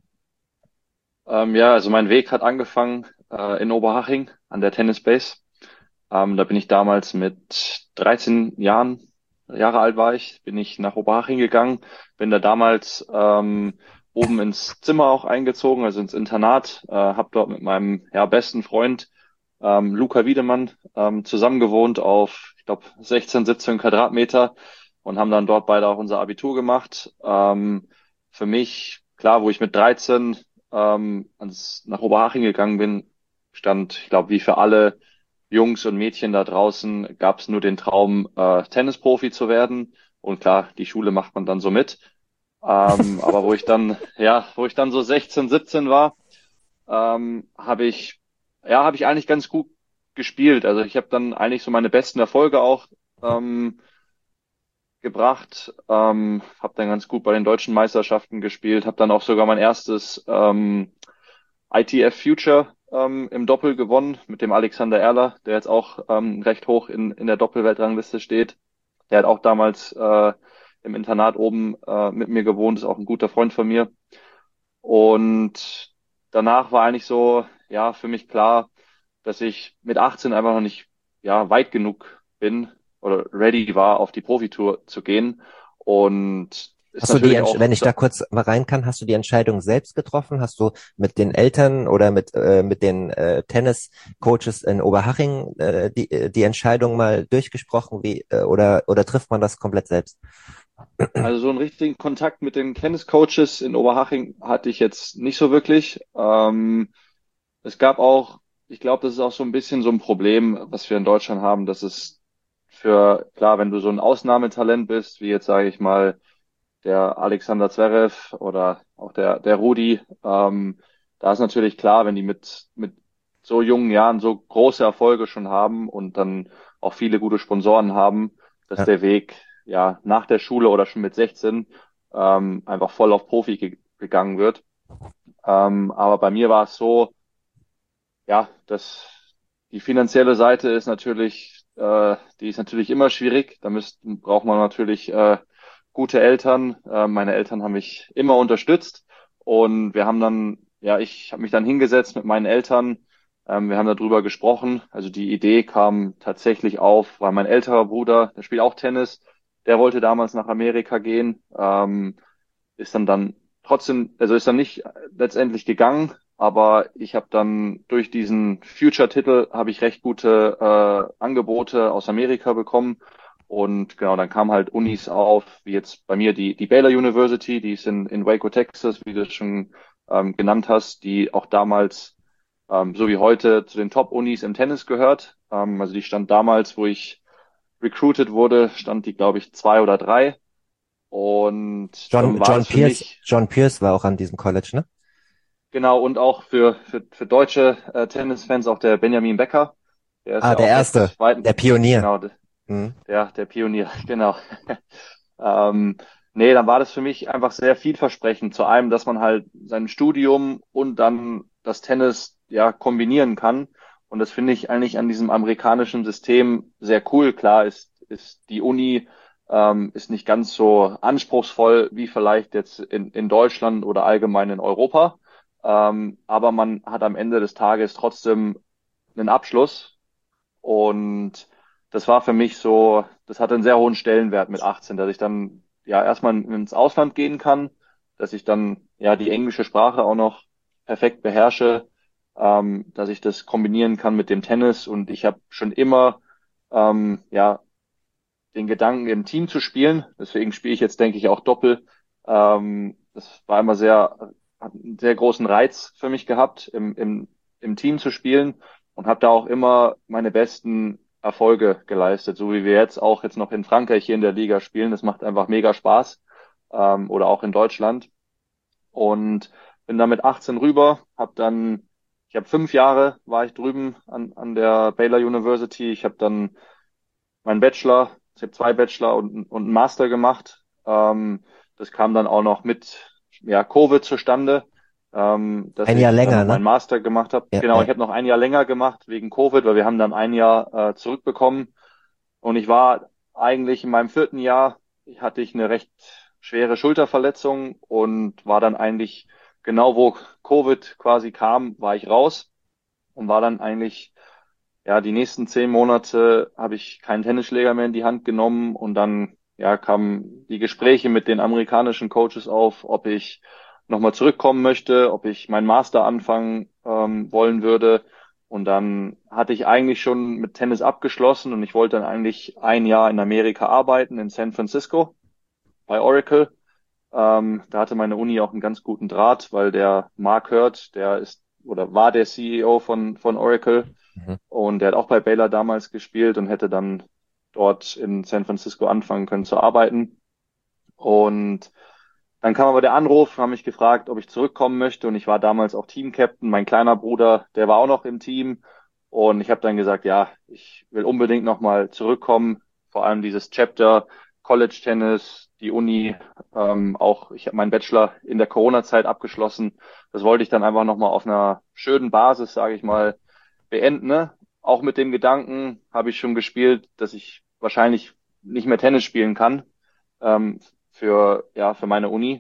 Ähm, ja, also mein Weg hat angefangen äh, in Oberhaching an der Tennisbase. Ähm, da bin ich damals mit dreizehn Jahren, Jahre alt war ich, bin ich nach Oberhaching gegangen, bin da damals ähm, oben ins Zimmer auch eingezogen, also ins Internat, äh, habe dort mit meinem ja, besten Freund ähm, Luca Wiedemann ähm, zusammen gewohnt auf, ich glaube, sechzehn, siebzehn Quadratmeter und haben dann dort beide auch unser Abitur gemacht. Ähm, für mich, klar, wo ich mit dreizehn ähm, ans, nach Oberhaching gegangen bin, stand, ich glaube, wie für alle Jungs und Mädchen da draußen gab es nur den Traum, äh, Tennisprofi zu werden. Und klar, die Schule macht man dann so mit. Ähm, aber wo ich dann, ja, wo ich dann so sechzehn, siebzehn war, ähm, habe ich, ja, habe ich eigentlich ganz gut gespielt. Also ich habe dann eigentlich so meine besten Erfolge auch ähm, gebracht, ähm, habe dann ganz gut bei den deutschen Meisterschaften gespielt, habe dann auch sogar mein erstes ähm, I T F Future ähm, im Doppel gewonnen mit dem Alexander Erler, der jetzt auch ähm, recht hoch in, in der Doppelweltrangliste steht. Der hat auch damals äh, im Internat oben äh, mit mir gewohnt, ist auch ein guter Freund von mir. Und danach war eigentlich so, ja, für mich klar, dass ich mit achtzehn einfach noch nicht, ja, weit genug bin oder ready war, auf die Profitour zu gehen. Und ist Hast du die, natürlich Entsch- auch, wenn ich da kurz mal rein kann, hast du die Entscheidung selbst getroffen? Hast du mit den Eltern oder mit, äh, mit den äh, Tenniscoaches in Oberhaching äh, die, äh, die Entscheidung mal durchgesprochen, wie, äh, oder, oder trifft man das komplett selbst? also so einen richtigen Kontakt mit den Tenniscoaches in Oberhaching hatte ich jetzt nicht so wirklich. Ähm, es gab auch, ich glaube, das ist auch so ein bisschen so ein Problem, was wir in Deutschland haben, dass es für, klar, wenn du so ein Ausnahmetalent bist, wie jetzt sage ich mal der Alexander Zverev oder auch der, der Rudi, ähm, da ist natürlich klar, wenn die mit, mit so jungen Jahren so große Erfolge schon haben und dann auch viele gute Sponsoren haben, dass Ja. der Weg ja nach der Schule oder schon mit sechzehn ähm, einfach voll auf Profi ge gegangen wird. Ähm, aber bei mir war es so, ja, dass die finanzielle Seite ist natürlich, äh, die ist natürlich immer schwierig. Da müsst, braucht man natürlich äh, gute Eltern. Äh, meine Eltern haben mich immer unterstützt und wir haben dann, ja, ich habe mich dann hingesetzt mit meinen Eltern. Ähm, wir haben darüber gesprochen. Also die Idee kam tatsächlich auf, weil mein älterer Bruder, der spielt auch Tennis, der wollte damals nach Amerika gehen, ähm, ist dann dann trotzdem, also ist dann nicht letztendlich gegangen, aber ich habe dann durch diesen Future-Titel habe ich recht gute äh, Angebote aus Amerika bekommen. Und genau, dann kamen halt Unis auf, wie jetzt bei mir die, die Baylor University, die ist in, in Waco, Texas, wie du es schon ähm, genannt hast, die auch damals, ähm, so wie heute, zu den Top-Unis im Tennis gehört. Ähm, also die stand damals, wo ich recruited wurde, stand die, glaube ich, zwei oder drei. Und dann John, war John das für Pierce, mich, John Pierce war auch an diesem College, ne? genau, und auch für, für, für deutsche äh, Tennisfans auch der Benjamin Becker. Der ist Ah, ja der auch erste, recht weit, der Pionier. genau, Mhm. der, der Pionier, genau. Ähm, nee, dann war das für mich einfach sehr vielversprechend. Zu einem, dass man halt sein Studium und dann das Tennis ja kombinieren kann. Und das finde ich eigentlich an diesem amerikanischen System sehr cool. Klar ist, ist die Uni ähm, ist nicht ganz so anspruchsvoll wie vielleicht jetzt in, in Deutschland oder allgemein in Europa. Ähm, aber man hat am Ende des Tages trotzdem einen Abschluss und das war für mich so, das hatte einen sehr hohen Stellenwert mit achtzehn, dass ich dann ja erstmal ins Ausland gehen kann, dass ich dann ja die englische Sprache auch noch perfekt beherrsche. ähm, dass ich das kombinieren kann mit dem Tennis. Und ich habe schon immer ähm, ja den Gedanken, im Team zu spielen. Deswegen spiele ich jetzt, denke ich, auch Doppel. Ähm, das war immer sehr, hat einen sehr großen Reiz für mich gehabt, im, im, im Team zu spielen und habe da auch immer meine besten Erfolge geleistet, so wie wir jetzt auch jetzt noch in Frankreich hier in der Liga spielen. Das macht einfach mega Spaß. Ähm, oder auch in Deutschland. Und bin dann mit achtzehn rüber, habe dann, ich habe fünf Jahre war ich drüben an, an der Baylor University. Ich habe dann meinen Bachelor, ich habe zwei Bachelor und, und einen Master gemacht. Ähm, das kam dann auch noch mit ja, Covid zustande, ähm, dass Ein Jahr ich dann länger, noch ne? meinen Master gemacht habe. Ja, Genau, ja. ich habe noch ein Jahr länger gemacht wegen Covid, weil wir haben dann ein Jahr äh, zurückbekommen. Und ich war eigentlich in meinem vierten Jahr, hatte ich eine recht schwere Schulterverletzung und war dann eigentlich genau wo Covid quasi kam, war ich raus und war dann eigentlich ja, die nächsten zehn Monate habe ich keinen Tennisschläger mehr in die Hand genommen und dann ja, kamen die Gespräche mit den amerikanischen Coaches auf, ob ich nochmal zurückkommen möchte, ob ich meinen Master anfangen ähm, wollen würde. Und dann hatte ich eigentlich schon mit Tennis abgeschlossen und ich wollte dann eigentlich ein Jahr in Amerika arbeiten, in San Francisco bei Oracle. Ähm, da hatte meine Uni auch einen ganz guten Draht, weil der Mark Hurd, der ist oder war der C E O von, von Oracle Mhm. und der hat auch bei Baylor damals gespielt und hätte dann dort in San Francisco anfangen können zu arbeiten. Und dann kam aber der Anruf, haben mich gefragt, ob ich zurückkommen möchte. Und ich war damals auch Team-Captain. Mein kleiner Bruder, der war auch noch im Team. Und ich habe dann gesagt, ja, ich will unbedingt nochmal zurückkommen. Vor allem dieses Chapter College Tennis, die Uni, ähm, auch ich habe meinen Bachelor in der Corona-Zeit abgeschlossen. Das wollte ich dann einfach nochmal auf einer schönen Basis, sage ich mal, beenden. Ne? Auch mit dem Gedanken habe ich schon gespielt, dass ich wahrscheinlich nicht mehr Tennis spielen kann. Ähm, für, ja, für meine Uni.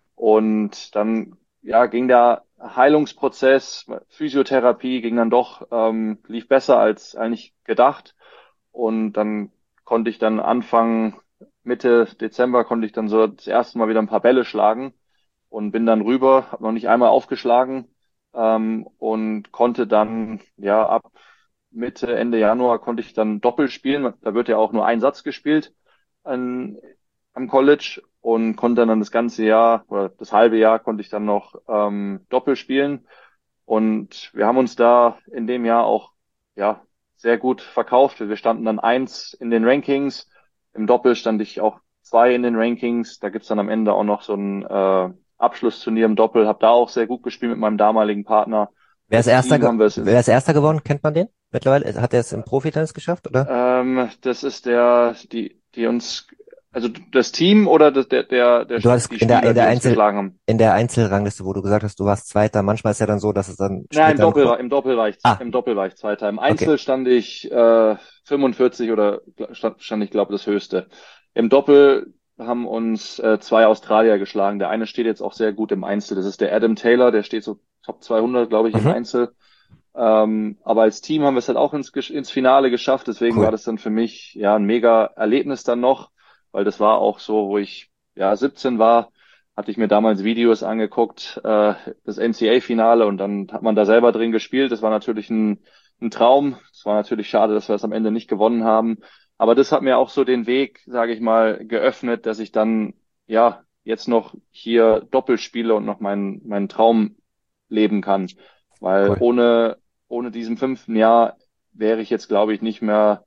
Und dann, ja, ging der Heilungsprozess, Physiotherapie ging dann doch, ähm, lief besser als eigentlich gedacht. Und dann konnte ich dann Anfang, Mitte Dezember konnte ich dann so das erste Mal wieder ein paar Bälle schlagen und bin dann rüber, habe noch nicht einmal aufgeschlagen, ähm, und konnte dann, ja, ab Mitte, Ende Januar konnte ich dann Doppel spielen. Da wird ja auch nur ein Satz gespielt an, am College und konnte dann das ganze Jahr oder das halbe Jahr konnte ich dann noch ähm, Doppel spielen. Und wir haben uns da in dem Jahr auch ja sehr gut verkauft. Wir standen dann eins in den Rankings. Im Doppel stand ich auch zwei in den Rankings. Da gibt's dann am Ende auch noch so ein äh, Abschlussturnier im Doppel. Hab da auch sehr gut gespielt mit meinem damaligen Partner. Wer ist Als Erster, Team ge haben wir es wer ist Erster geworden? Kennt man den mittlerweile? Hat er es im Profitennis geschafft, oder? ähm, das ist der, die, die uns, also das Team oder das, der, der, der, Du hattest die in der, Spieler, in die der uns Einzel, geschlagen haben. in der Einzelrangliste, wo du gesagt hast, du warst Zweiter. Manchmal ist ja dann so, dass es dann Ja, im später Doppel, noch. war- im Doppel war ich, Ah, im Doppel war ich Zweiter. Im okay, Einzel stand ich äh, fünfundvierzig oder stand, stand ich glaube das Höchste. Im Doppel haben uns äh, zwei Australier geschlagen. Der eine steht jetzt auch sehr gut im Einzel. Das ist der Adam Taylor, der steht so Top zweihundert, glaube ich, im mhm, Einzel. Ähm, aber als Team haben wir es halt auch ins, Gesch- ins Finale geschafft. Deswegen war cool. das dann für mich ja ein mega Erlebnis dann noch, weil das war auch so, wo ich ja siebzehn war, hatte ich mir damals Videos angeguckt, äh, das N C A A-Finale und dann hat man da selber drin gespielt. Das war natürlich ein, ein Traum. Es war natürlich schade, dass wir es am Ende nicht gewonnen haben. Aber das hat mir auch so den Weg, sage ich mal, geöffnet, dass ich dann ja jetzt noch hier doppelt spiele und noch meinen meinen Traum leben kann. Weil Cool. ohne ohne diesem fünften Jahr wäre ich jetzt, glaube ich, nicht mehr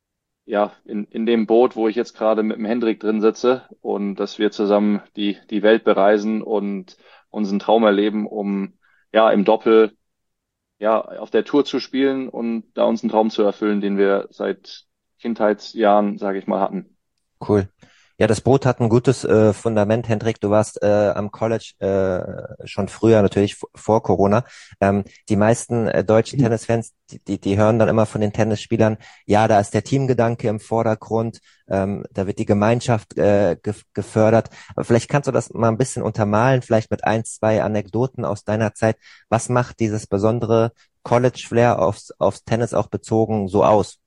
ja in, in dem Boot, wo ich jetzt gerade mit dem Hendrik drin sitze und dass wir zusammen die, die Welt bereisen und unseren Traum erleben, um ja im Doppel ja auf der Tour zu spielen und da unseren Traum zu erfüllen, den wir seit Kindheitsjahren, sage ich mal, hatten. Cool. Ja, das Boot hat ein gutes äh, Fundament, Hendrik. Du warst äh, am College äh, schon früher, natürlich v- vor Corona. Ähm, die meisten äh, deutschen Tennisfans, die, die, die hören dann immer von den Tennisspielern, ja, da ist der Teamgedanke im Vordergrund, ähm, da wird die Gemeinschaft äh, ge gefördert. Aber vielleicht kannst du das mal ein bisschen untermalen, vielleicht mit ein, zwei Anekdoten aus deiner Zeit. Was macht dieses besondere College-Flair aufs, aufs Tennis auch bezogen so aus?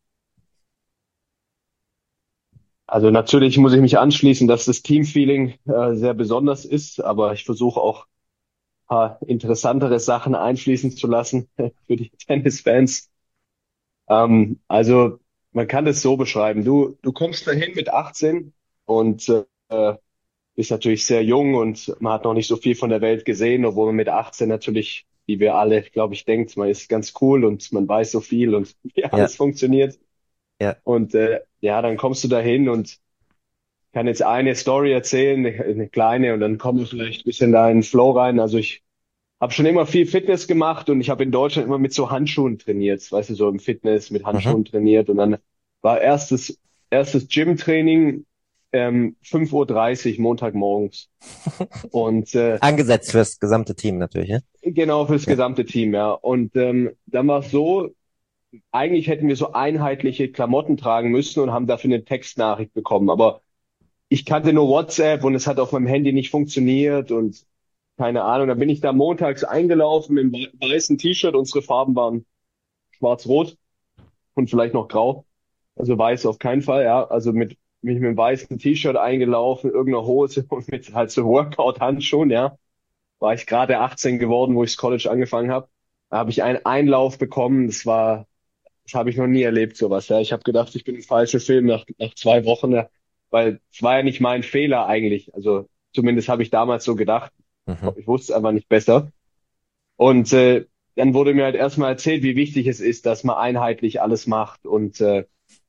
Also natürlich muss ich mich anschließen, dass das Teamfeeling äh, sehr besonders ist, aber ich versuche auch paar interessantere Sachen einfließen zu lassen für die Tennisfans. Ähm, also man kann das so beschreiben. Du, du kommst dahin mit achtzehn und äh, bist natürlich sehr jung und man hat noch nicht so viel von der Welt gesehen, obwohl man mit achtzehn natürlich, wie wir alle, glaube ich, denkt, man ist ganz cool und man weiß so viel und wie Ja, alles funktioniert. ja. Und äh, ja, dann kommst du dahin und kann jetzt eine Story erzählen, eine, eine kleine, und dann kommen wir vielleicht ein bisschen da in den Flow rein. Also ich habe schon immer viel Fitness gemacht und ich habe in Deutschland immer mit so Handschuhen trainiert, weißt du, so im Fitness mit Mhm. Handschuhen trainiert, und dann war erstes erstes Gym-Training ähm, fünf Uhr dreißig Montagmorgens und äh, Angesetzt fürs gesamte Team natürlich, ja? genau fürs Ja. gesamte Team, ja. Und ähm, dann war es so, eigentlich hätten wir so einheitliche Klamotten tragen müssen und haben dafür eine Textnachricht bekommen, aber ich kannte nur WhatsApp und es hat auf meinem Handy nicht funktioniert und keine Ahnung. Dann bin ich da montags eingelaufen im wei- weißen T-Shirt. Unsere Farben waren schwarz-rot und vielleicht noch grau. Also weiß auf keinen Fall, ja. Also mit, mich mit einem weißen T-Shirt eingelaufen, irgendeiner Hose und mit halt so Workout-Handschuhen, ja. War ich gerade achtzehn geworden, wo ich das College angefangen habe. Da habe ich einen Einlauf bekommen. Das war, das habe ich noch nie erlebt, sowas, ja. Ich habe gedacht, ich bin im falschen Film nach, nach zwei Wochen, ja. Weil es war ja nicht mein Fehler eigentlich. Also zumindest habe ich damals so gedacht. Mhm. Ich wusste es einfach nicht besser. Und äh, dann wurde mir halt erstmal erzählt, wie wichtig es ist, dass man einheitlich alles macht, und äh,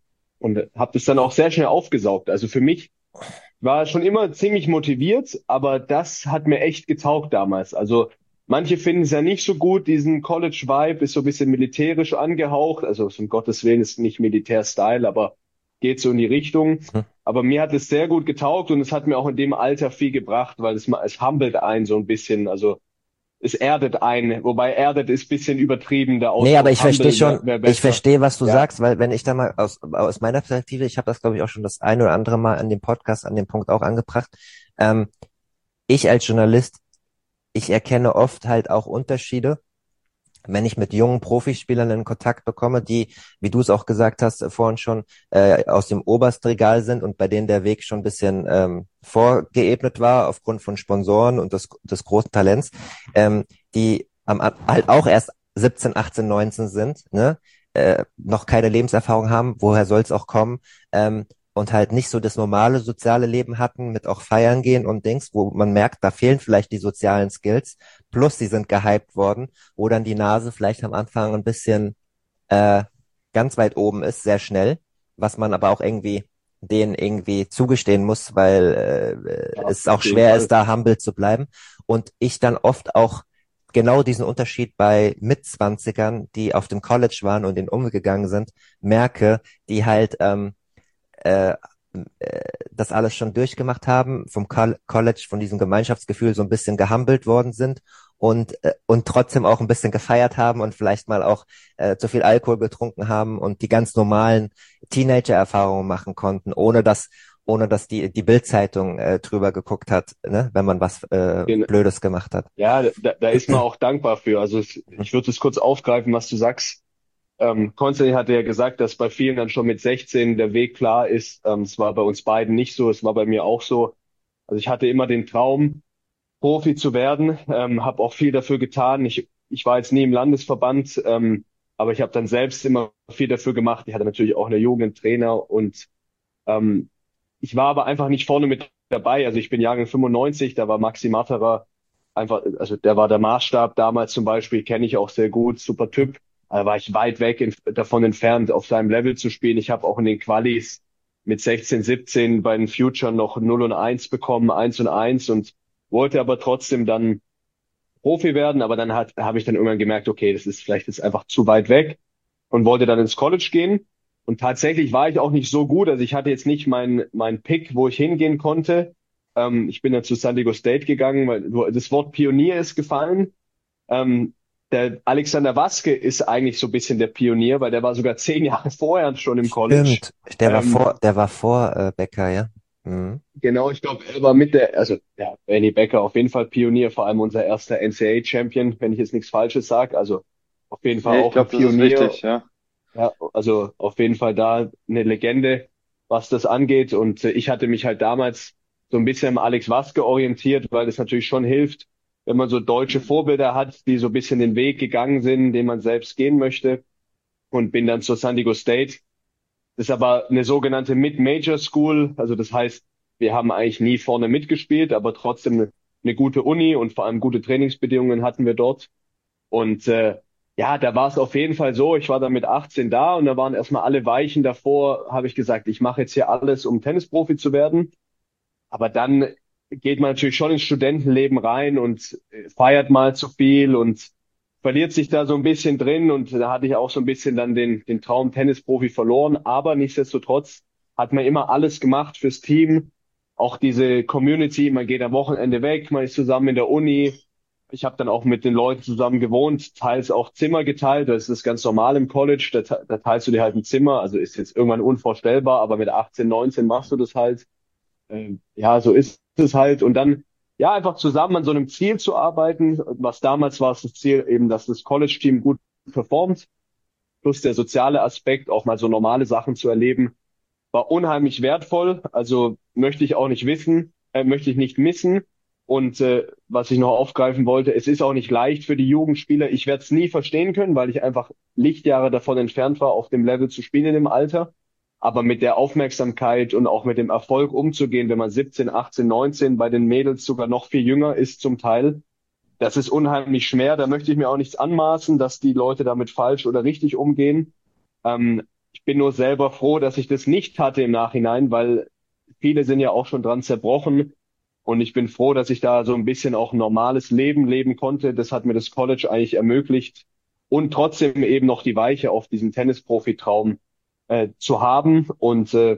und habe das dann auch sehr schnell aufgesaugt. Also für mich war schon immer ziemlich motiviert, aber das hat mir echt getaugt damals. Also manche finden es ja nicht so gut, diesen College-Vibe ist so ein bisschen militärisch angehaucht. Also um Gottes Willen ist nicht Militär-Style, aber geht so in die Richtung. Mhm. Aber mir hat es sehr gut getaugt und es hat mir auch in dem Alter viel gebracht, weil es, ma- es humbelt einen so ein bisschen. Also es erdet einen, wobei erdet ist ein bisschen übertrieben, der Nee, aber Ausdruck ich verstehe humble wäre schon, wär ich besser. verstehe, was du Ja, sagst, weil wenn ich da mal aus, aus meiner Perspektive, ich habe das, glaube ich, auch schon das eine oder andere Mal an dem Podcast, an dem Punkt auch angebracht, ähm, ich als Journalist, ich erkenne oft halt auch Unterschiede, wenn ich mit jungen Profispielern in Kontakt bekomme, die, wie du es auch gesagt hast, äh, vorhin schon, äh, aus dem Oberstregal sind und bei denen der Weg schon ein bisschen ähm, vorgeebnet war aufgrund von Sponsoren und des, des großen Talents, ähm, die am, halt auch erst siebzehn, achtzehn, neunzehn sind, ne? Äh, noch keine Lebenserfahrung haben, woher soll es auch kommen, ähm, und halt nicht so das normale soziale Leben hatten, mit auch feiern gehen und Dings, wo man merkt, da fehlen vielleicht die sozialen Skills, plus sie sind gehypt worden, wo dann die Nase vielleicht am Anfang ein bisschen äh, ganz weit oben ist, sehr schnell, was man aber auch irgendwie denen irgendwie zugestehen muss, weil äh, ja, es auf auch jeden schwer Fall. ist, da humble zu bleiben. Und ich dann oft auch genau diesen Unterschied bei Mitzwanzigern, die auf dem College waren und den umgegangen sind, merke, die halt ähm, äh, äh, das alles schon durchgemacht haben, vom Col College, von diesem Gemeinschaftsgefühl so ein bisschen gehumbelt worden sind und, äh, und trotzdem auch ein bisschen gefeiert haben und vielleicht mal auch äh, zu viel Alkohol getrunken haben und die ganz normalen Teenager-Erfahrungen machen konnten, ohne dass ohne dass die die Bild-Zeitung äh, drüber geguckt hat, ne, wenn man was äh, Gen- Blödes gemacht hat. Ja, da, da ist man auch dankbar für. Also es, Mhm. ich würde es kurz aufgreifen, was du sagst. Ähm, Konstantin hatte ja gesagt, dass bei vielen dann schon mit sechzehn der Weg klar ist. Ähm, es war bei uns beiden nicht so, es war bei mir auch so. Also ich hatte immer den Traum, Profi zu werden, ähm, habe auch viel dafür getan. Ich, ich war jetzt nie im Landesverband, ähm, aber ich habe dann selbst immer viel dafür gemacht. Ich hatte natürlich auch eine Jugend einen Trainer, und ähm, ich war aber einfach nicht vorne mit dabei. Also ich bin Jahrgang fünfundneunzig, da war Maxi Matterer einfach, also der war der Maßstab damals zum Beispiel, kenne ich auch sehr gut, super Typ. Da war ich weit weg in, davon entfernt, auf seinem Level zu spielen. Ich habe auch in den Qualis mit sechzehn, siebzehn bei den Future noch null und eins bekommen, eins und eins, und wollte aber trotzdem dann Profi werden. Aber dann hat, habe ich dann irgendwann gemerkt, okay, das ist vielleicht jetzt einfach zu weit weg, und wollte dann ins College gehen. Und tatsächlich war ich auch nicht so gut. Also ich hatte jetzt nicht mein, mein Pick, wo ich hingehen konnte. Ähm, ich bin dann zu San Diego State gegangen, weil du- das Wort Pionier ist gefallen. Ähm, der Alexander Waske ist eigentlich so ein bisschen der Pionier, weil der war sogar zehn Jahre vorher schon im College. Stimmt, der war Ähm, vor, der war vor äh, Becker, ja. Mhm. genau, ich glaube, er war mit der, also ja, Benny Becker auf jeden Fall Pionier, vor allem unser erster N C A A-Champion, wenn ich jetzt nichts Falsches sage. Also auf jeden Fall Nee, ich auch ein glaube, das ist Pionier. richtig, ja. Ja, also auf jeden Fall da eine Legende, was das angeht. Und äh, ich hatte mich halt damals so ein bisschen am Alex Waske orientiert, weil das natürlich schon hilft, wenn man so deutsche Vorbilder hat, die so ein bisschen den Weg gegangen sind, den man selbst gehen möchte. Und bin dann zur San Diego State. Das ist aber eine sogenannte Mid-Major School. Also das heißt, wir haben eigentlich nie vorne mitgespielt, aber trotzdem eine, eine gute Uni und vor allem gute Trainingsbedingungen hatten wir dort. Und äh, ja, da war es auf jeden Fall so, ich war dann mit achtzehn da und da waren erstmal alle Weichen davor, habe ich gesagt, ich mache jetzt hier alles, um Tennisprofi zu werden. Aber dann geht man natürlich schon ins Studentenleben rein und äh, feiert mal zu viel und verliert sich da so ein bisschen drin. Und da hatte ich auch so ein bisschen dann den, den Traum Tennisprofi verloren. Aber nichtsdestotrotz hat man immer alles gemacht fürs Team. Auch diese Community, man geht am Wochenende weg, man ist zusammen in der Uni. Ich habe dann auch mit den Leuten zusammen gewohnt, teils auch Zimmer geteilt. Das ist ganz normal im College. Da, te- da teilst du dir halt ein Zimmer. Also ist jetzt irgendwann unvorstellbar, aber mit achtzehn, neunzehn machst du das halt. Ähm, ja, so ist es halt. Und dann, ja, einfach zusammen an so einem Ziel zu arbeiten. Was damals war es das Ziel eben, dass das College-Team gut performt. Plus der soziale Aspekt, auch mal so normale Sachen zu erleben, war unheimlich wertvoll. Also möchte ich auch nicht wissen, äh, möchte ich nicht missen. Und äh, was ich noch aufgreifen wollte, es ist auch nicht leicht für die Jugendspieler. Ich werde es nie verstehen können, weil ich einfach Lichtjahre davon entfernt war, auf dem Level zu spielen in dem Alter. Aber mit der Aufmerksamkeit und auch mit dem Erfolg umzugehen, wenn man siebzehn, achtzehn, neunzehn bei den Mädels sogar noch viel jünger ist zum Teil, das ist unheimlich schwer. Da möchte ich mir auch nichts anmaßen, dass die Leute damit falsch oder richtig umgehen. Ähm, ich bin nur selber froh, dass ich das nicht hatte im Nachhinein, weil viele sind ja auch schon dran zerbrochen. Und ich bin froh, dass ich da so ein bisschen auch ein normales Leben leben konnte. Das hat mir das College eigentlich ermöglicht. Und trotzdem eben noch die Weiche auf diesen Tennisprofi-Traum äh, zu haben. Und äh,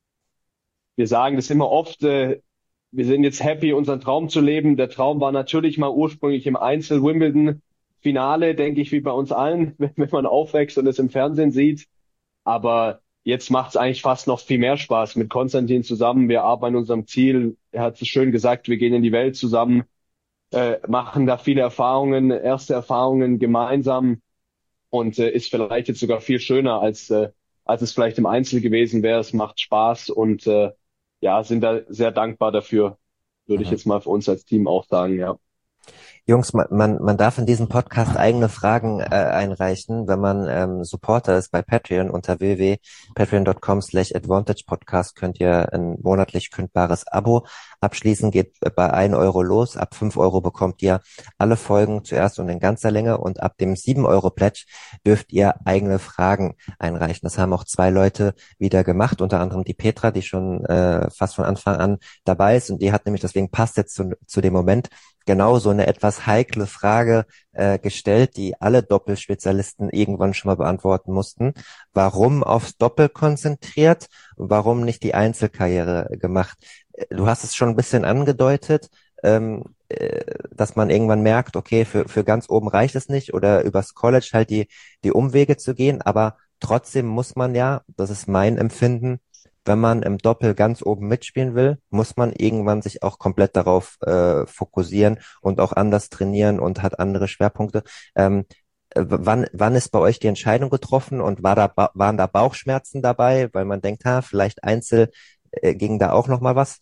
wir sagen das immer oft, äh, wir sind jetzt happy, unseren Traum zu leben. Der Traum war natürlich mal ursprünglich im Einzel Wimbledon Finale, denke ich, wie bei uns allen, wenn, wenn man aufwächst und es im Fernsehen sieht. Aber jetzt macht es eigentlich fast noch viel mehr Spaß mit Konstantin zusammen. Wir arbeiten an unserem Ziel. Er hat es schön gesagt, wir gehen in die Welt zusammen, äh, machen da viele Erfahrungen, erste Erfahrungen gemeinsam und äh, ist vielleicht jetzt sogar viel schöner, als, äh, als es vielleicht im Einzel gewesen wäre. Es macht Spaß und äh, ja, sind da sehr dankbar dafür, würde ich Mhm. jetzt mal für uns als Team auch sagen, ja. Jungs, man, man, man darf in diesem Podcast eigene Fragen äh, einreichen, wenn man ähm, Supporter ist bei Patreon. Unter w w w punkt patreon punkt com slash advantage podcast könnt ihr ein monatlich kündbares Abo abschließen. Geht bei ein Euro los. Ab fünf Euro bekommt ihr alle Folgen zuerst und in ganzer Länge. Und ab dem sieben Euro Pledge dürft ihr eigene Fragen einreichen. Das haben auch zwei Leute wieder gemacht, unter anderem die Petra, die schon äh, fast von Anfang an dabei ist. Und die hat nämlich, deswegen passt jetzt zu, zu dem Moment, genau so eine etwas heikle Frage äh, gestellt, die alle Doppelspezialisten irgendwann schon mal beantworten mussten. Warum aufs Doppel konzentriert? Warum nicht die Einzelkarriere gemacht? Äh, Du hast es schon ein bisschen angedeutet, ähm, äh, dass man irgendwann merkt, okay, für, für ganz oben reicht es nicht oder übers College halt die, die Umwege zu gehen, aber trotzdem muss man ja, das ist mein Empfinden, wenn man im Doppel ganz oben mitspielen will, muss man irgendwann sich auch komplett darauf äh, fokussieren und auch anders trainieren und hat andere Schwerpunkte. Ähm, äh, wann, wann ist bei euch die Entscheidung getroffen und war da, ba- waren da Bauchschmerzen dabei, weil man denkt, ha, vielleicht Einzel äh, ging da auch noch mal was?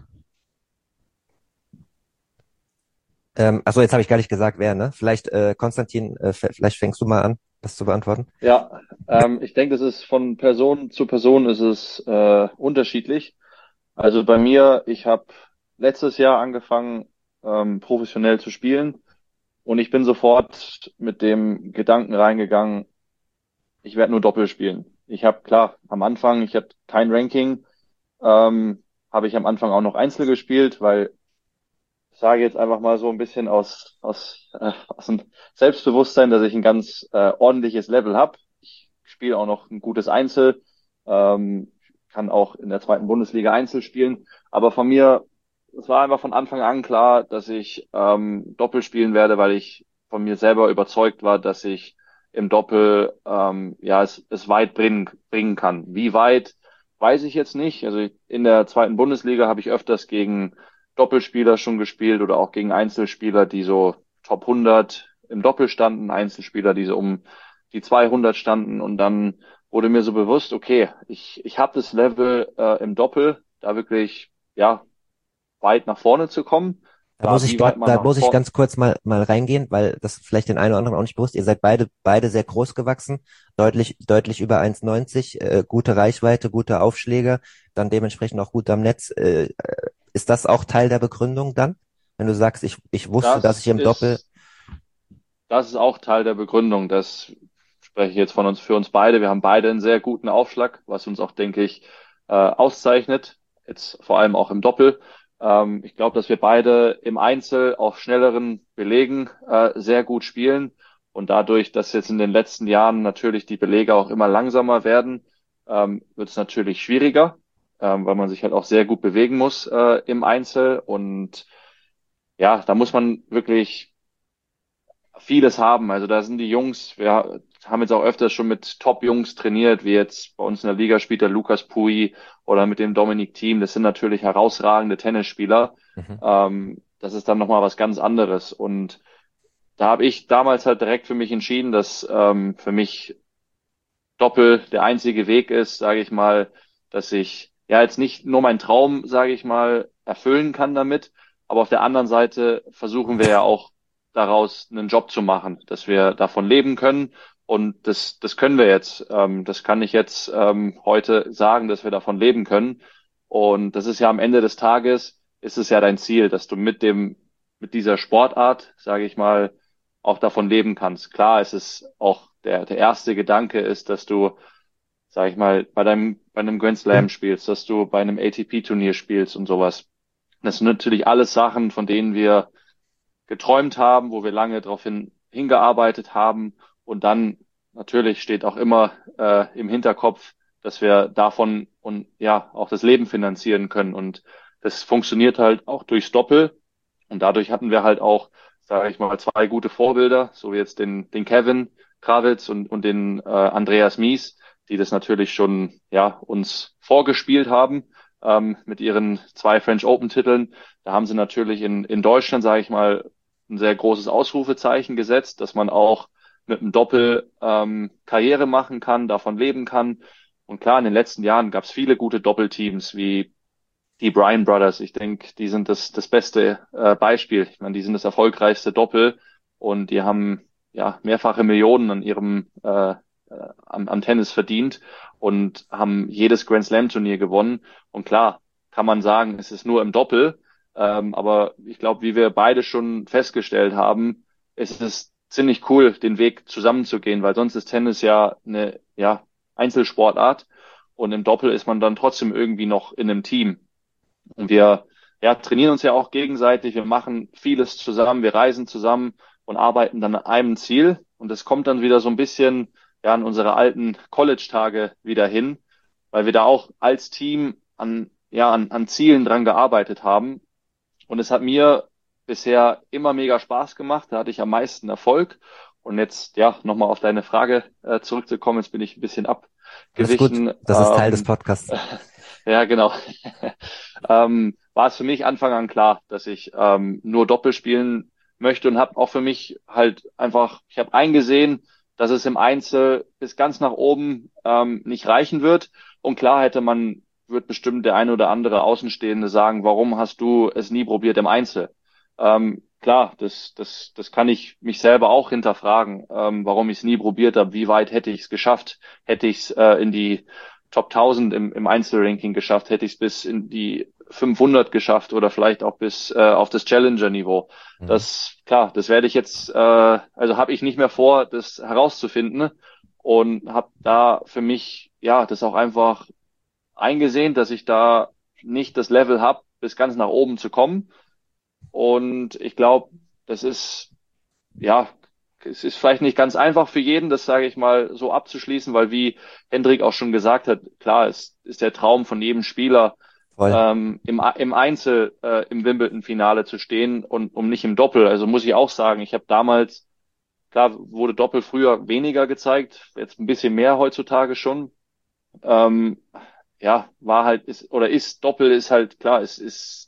Ähm, achso, jetzt habe ich gar nicht gesagt, wer, ne? Vielleicht, äh, Konstantin, äh, f- vielleicht fängst du mal an, das zu beantworten. Ja, ähm, ich denke, das ist von Person zu Person ist es äh, unterschiedlich. Also bei mir, ich habe letztes Jahr angefangen, ähm, professionell zu spielen und ich bin sofort mit dem Gedanken reingegangen, ich werde nur Doppel spielen. Ich habe klar am Anfang, ich hatte kein Ranking, ähm, habe ich am Anfang auch noch Einzel gespielt, weil ich sage jetzt einfach mal so ein bisschen aus aus äh, aus dem Selbstbewusstsein, dass ich ein ganz äh, ordentliches Level habe. Ich spiele auch noch ein gutes Einzel, ähm, kann auch in der zweiten Bundesliga Einzel spielen, aber von mir, es war einfach von Anfang an klar, dass ich ähm, Doppel spielen werde, weil ich von mir selber überzeugt war, dass ich im Doppel ähm, ja es, es weit bringen bringen kann. Wie weit, weiß ich jetzt nicht. Also in der zweiten Bundesliga habe ich öfters gegen Doppelspieler schon gespielt oder auch gegen Einzelspieler, die so Top hundert im Doppel standen, Einzelspieler, die so um die zweihundert standen und dann wurde mir so bewusst, okay, ich, ich habe das Level äh, im Doppel, da wirklich ja weit nach vorne zu kommen. Da muss klar, ich wie grad, weit man da nach muss ich vorn, ganz kurz mal, mal reingehen, weil das vielleicht den einen oder anderen auch nicht bewusst. Ihr seid beide, beide sehr groß gewachsen, deutlich, deutlich über eins neunzig, äh, gute Reichweite, gute Aufschläge, dann dementsprechend auch gut am Netz. Äh, ist das auch Teil der Begründung dann? Wenn du sagst, ich, ich wusste, dass ich das im Doppel, ist, das ist auch Teil der Begründung. Das spreche ich jetzt von uns, für uns beide. Wir haben beide einen sehr guten Aufschlag, was uns auch, denke ich, äh, auszeichnet. Jetzt vor allem auch im Doppel. Ähm, ich glaube, dass wir beide im Einzel auf schnelleren Belegen äh, sehr gut spielen. Und dadurch, dass jetzt in den letzten Jahren natürlich die Belege auch immer langsamer werden, ähm, wird es natürlich schwieriger, ähm, weil man sich halt auch sehr gut bewegen muss äh, im Einzel. Und ja, da muss man wirklich vieles haben. Also da sind die Jungs, wir haben jetzt auch öfters schon mit Top-Jungs trainiert, wie jetzt bei uns in der Liga spielt der Lukas Pui oder mit dem Dominik Thiem. Das sind natürlich herausragende Tennisspieler. mhm. Ähm, das ist dann nochmal was ganz anderes. Und da habe ich damals halt direkt für mich entschieden, dass ähm, für mich Doppel der einzige Weg ist, sage ich mal, dass ich ja jetzt nicht nur meinen Traum, sage ich mal, erfüllen kann damit, aber auf der anderen Seite versuchen wir ja auch daraus einen Job zu machen, dass wir davon leben können und das das können wir jetzt. Ähm, das kann ich jetzt ähm, heute sagen, dass wir davon leben können und das ist ja am Ende des Tages ist es ja dein Ziel, dass du mit dem mit dieser Sportart, sage ich mal, auch davon leben kannst. Klar, es ist auch der, der erste Gedanke ist, dass du, sag ich mal, bei deinem, bei einem Grand Slam spielst, dass du bei einem A T P-Turnier spielst und sowas. Das sind natürlich alles Sachen, von denen wir geträumt haben, wo wir lange darauf hin, hingearbeitet haben. Und dann natürlich steht auch immer äh, im Hinterkopf, dass wir davon und ja auch das Leben finanzieren können. Und das funktioniert halt auch durchs Doppel. Und dadurch hatten wir halt auch, sage ich mal, zwei gute Vorbilder, so wie jetzt den, den Kevin Krawitz und, und den äh, Andreas Mies, die das natürlich schon ja uns vorgespielt haben ähm, mit ihren zwei French Open Titeln. Da haben sie natürlich in, in Deutschland, sage ich mal, ein sehr großes Ausrufezeichen gesetzt, dass man auch mit einem Doppel ähm, Karriere machen kann, davon leben kann. Und klar, in den letzten Jahren gab es viele gute Doppelteams wie die Bryan Brothers. Ich denke, die sind das, das beste äh, Beispiel. Ich meine, die sind das erfolgreichste Doppel und die haben ja mehrfache Millionen an ihrem äh, äh, am, am Tennis verdient und haben jedes Grand Slam Turnier gewonnen. Und klar, kann man sagen, es ist nur im Doppel, ähm, aber ich glaube, wie wir beide schon festgestellt haben, es ist ziemlich cool, den Weg zusammenzugehen, weil sonst ist Tennis ja eine ja, Einzelsportart und im Doppel ist man dann trotzdem irgendwie noch in einem Team. Und wir ja, trainieren uns ja auch gegenseitig, wir machen vieles zusammen, wir reisen zusammen und arbeiten dann an einem Ziel. Und es kommt dann wieder so ein bisschen ja, an unsere alten College-Tage wieder hin, weil wir da auch als Team an, ja, an, an Zielen dran gearbeitet haben. Und es hat mir bisher immer mega Spaß gemacht, da hatte ich am meisten Erfolg. Und jetzt, ja, nochmal auf deine Frage äh, zurückzukommen, jetzt bin ich ein bisschen Alles gut. abgewichen. Das ist Teil des Ähm, Podcasts. ja, genau. ähm, war es für mich Anfang an klar, dass ich ähm, nur Doppel spielen möchte und habe auch für mich halt einfach, ich habe eingesehen, dass es im Einzel bis ganz nach oben ähm, nicht reichen wird. Und klar hätte man, wird bestimmt der eine oder andere Außenstehende sagen, warum hast du es nie probiert im Einzel? Ähm, klar, das, das, das kann ich mich selber auch hinterfragen, ähm, warum ich es nie probiert habe. Wie weit hätte ich es geschafft? Hätte ich es äh, in die Top tausend im, im Einzelranking geschafft, hätte ich es bis in die fünfhundert geschafft oder vielleicht auch bis äh, auf das Challenger-Niveau. Mhm. Das, klar, das werde ich jetzt, äh, also habe ich nicht mehr vor, das herauszufinden und habe da für mich, ja, das auch einfach eingesehen, dass ich da nicht das Level habe, bis ganz nach oben zu kommen. Und ich glaube, das ist, ja, es ist vielleicht nicht ganz einfach für jeden, das sage ich mal so abzuschließen, weil wie Hendrik auch schon gesagt hat, klar, es ist der Traum von jedem Spieler, Voll. ähm, im, im Einzel äh, im Wimbledon-Finale zu stehen und um nicht im Doppel. Also muss ich auch sagen, ich habe damals, klar, wurde Doppel früher weniger gezeigt, jetzt ein bisschen mehr heutzutage schon. Ähm, ja, war halt, ist, oder ist, Doppel ist halt, klar, es ist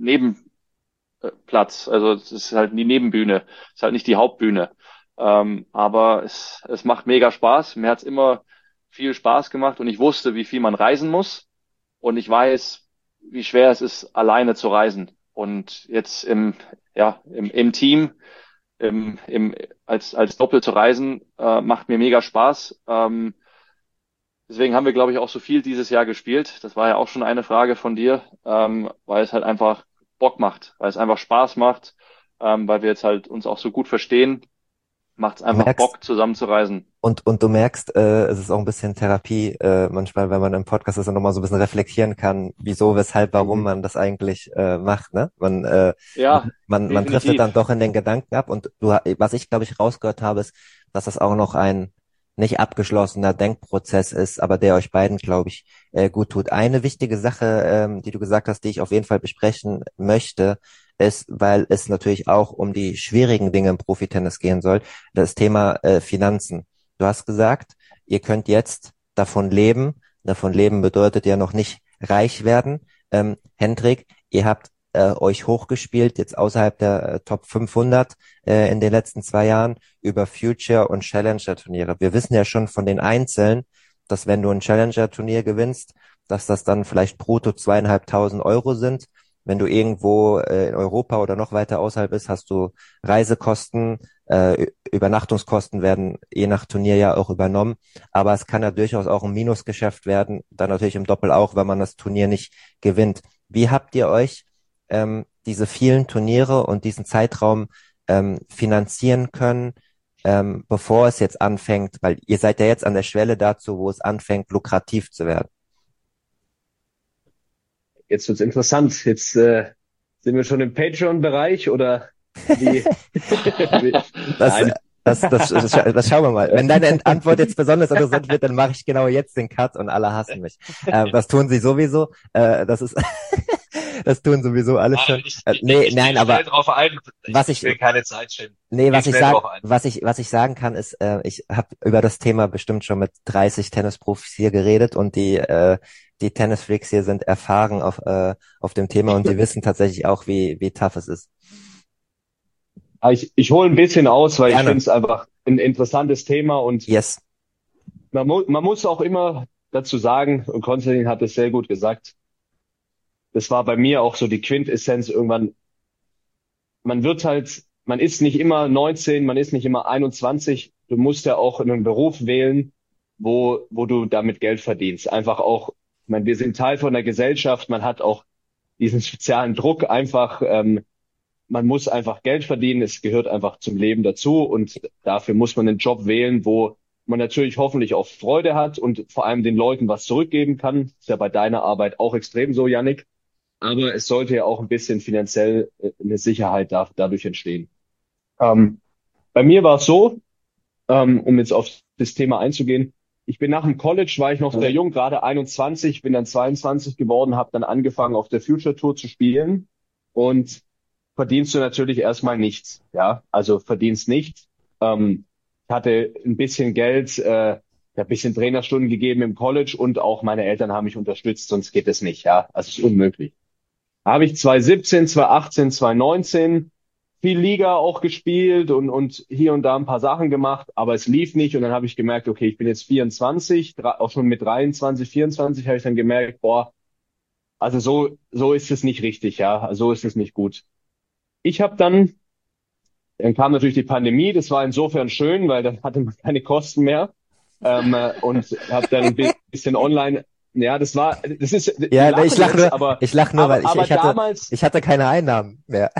Nebenplatz, also es ist halt die Nebenbühne, es ist halt nicht die Hauptbühne. Ähm, aber es, es macht mega Spaß. Mir hat's immer viel Spaß gemacht und ich wusste, wie viel man reisen muss und ich weiß, wie schwer es ist, alleine zu reisen. und jetzt im, ja, im, im Team, im, im, als, als Doppel zu reisen, äh, macht mir mega Spaß. Ähm, deswegen haben wir, glaube ich, auch so viel dieses Jahr gespielt. Das war ja auch schon eine Frage von dir, ähm, weil es halt einfach Bock macht, weil es einfach Spaß macht, ähm, weil wir jetzt halt uns auch so gut verstehen, macht es Du einfach merkst, Bock, zusammen zu reisen. und, und du merkst, äh, es ist auch ein bisschen Therapie, äh, manchmal, wenn man im Podcast ist und nochmal so ein bisschen reflektieren kann, wieso, weshalb, warum Mhm. man das eigentlich äh, macht, ne? Man, äh, Ja, man, man driftet dann definitiv. doch in den Gedanken ab und du, was ich, glaube ich, rausgehört habe, ist, dass das auch noch ein nicht abgeschlossener Denkprozess ist, aber der euch beiden, glaube ich, äh, gut tut. Eine wichtige Sache, ähm, die du gesagt hast, die ich auf jeden Fall besprechen möchte, ist, weil es natürlich auch um die schwierigen Dinge im Profitennis gehen soll, das Thema äh, Finanzen. Du hast gesagt, ihr könnt jetzt davon leben. Davon leben bedeutet ja noch nicht reich werden. Ähm, Hendrik, ihr habt äh, euch hochgespielt, jetzt außerhalb der äh, Top fünfhundert äh, in den letzten zwei Jahren über Future- und Challenger-Turniere. Wir wissen ja schon von den Einzelnen, dass wenn du ein Challenger-Turnier gewinnst, dass das dann vielleicht brutto zweieinhalbtausend Euro sind. Wenn du irgendwo äh, in Europa oder noch weiter außerhalb bist, hast du Reisekosten, äh, Übernachtungskosten werden je nach Turnier ja auch übernommen. Aber es kann ja durchaus auch ein Minusgeschäft werden, dann natürlich im Doppel auch, wenn man das Turnier nicht gewinnt. Wie habt ihr euch ähm, diese vielen Turniere und diesen Zeitraum ähm, finanzieren können, ähm, bevor es jetzt anfängt, weil ihr seid ja jetzt an der Schwelle dazu, wo es anfängt, lukrativ zu werden. Jetzt wird's interessant. Jetzt äh, sind wir schon im Patreon-Bereich oder wie? wie? Das, Nein. das, das, das, scha- das schauen wir mal. Wenn deine Ent- Antwort jetzt besonders interessant wird, dann mache ich genau jetzt den Cut und alle hassen mich. Äh, das tun sie sowieso. Äh, das ist, das tun sowieso alle Nein, schon. ich, Äh, ich, nee, ich nein, gehe schnell aber drauf ein. Ich, was ich ich, will keine Zeit schinden. nee, Geh was ich schnell sag, drauf ein. was ich, was ich sagen kann, ist, äh, ich habe über das Thema bestimmt schon mit dreißig Tennisprofis hier geredet und die, äh, die Tennisfreaks hier sind erfahren auf, äh, auf dem Thema und sie wissen tatsächlich auch, wie, wie tough es ist. Aber Ich, ich hole ein bisschen aus, weil ich finde Gerne. es einfach ein interessantes Thema und Yes. man, mu man muss auch immer dazu sagen, und Konstantin hat es sehr gut gesagt, das war bei mir auch so die Quintessenz irgendwann, man wird halt, man ist nicht immer neunzehn, man ist nicht immer einundzwanzig, du musst ja auch einen Beruf wählen, wo, wo du damit Geld verdienst. Einfach auch, ich meine, wir sind Teil von der Gesellschaft, man hat auch diesen sozialen Druck einfach, ähm, man muss einfach Geld verdienen, es gehört einfach zum Leben dazu und dafür muss man einen Job wählen, wo man natürlich hoffentlich auch Freude hat und vor allem den Leuten was zurückgeben kann. Ist ja bei deiner Arbeit auch extrem so, Yannick. Aber es sollte ja auch ein bisschen finanziell äh, eine Sicherheit da, dadurch entstehen. Ähm, bei mir war es so, ähm, um jetzt auf das Thema einzugehen, ich bin nach dem College, war ich noch sehr jung, gerade einundzwanzig, bin dann zweiundzwanzig geworden, habe dann angefangen auf der Future Tour zu spielen und verdienst du natürlich erstmal nichts, ja, also verdienst nichts. Ähm, ich hatte ein bisschen Geld, äh, ich habe ein bisschen Trainerstunden gegeben im College und auch meine Eltern haben mich unterstützt, sonst geht es nicht, ja, also es ist unmöglich. Habe ich zwanzig siebzehn, zwanzig achtzehn, zwanzig neunzehn viel Liga auch gespielt und, und hier und da ein paar Sachen gemacht, aber es lief nicht und dann habe ich gemerkt, okay, ich bin jetzt vierundzwanzig, dra- auch schon mit dreiundzwanzig, vierundzwanzig habe ich dann gemerkt, boah, also so, so ist es nicht richtig, ja, also so ist es nicht gut. Ich habe dann, dann kam natürlich die Pandemie, das war insofern schön, weil dann hatte man keine Kosten mehr ähm, äh, und habe dann ein bi- bisschen online, ja, das war, das ist, wir Ja, nee, ich lachen lach jetzt, nur, aber, ich lach nur, weil aber, ich, aber ich hatte, damals, ich hatte keine Einnahmen mehr.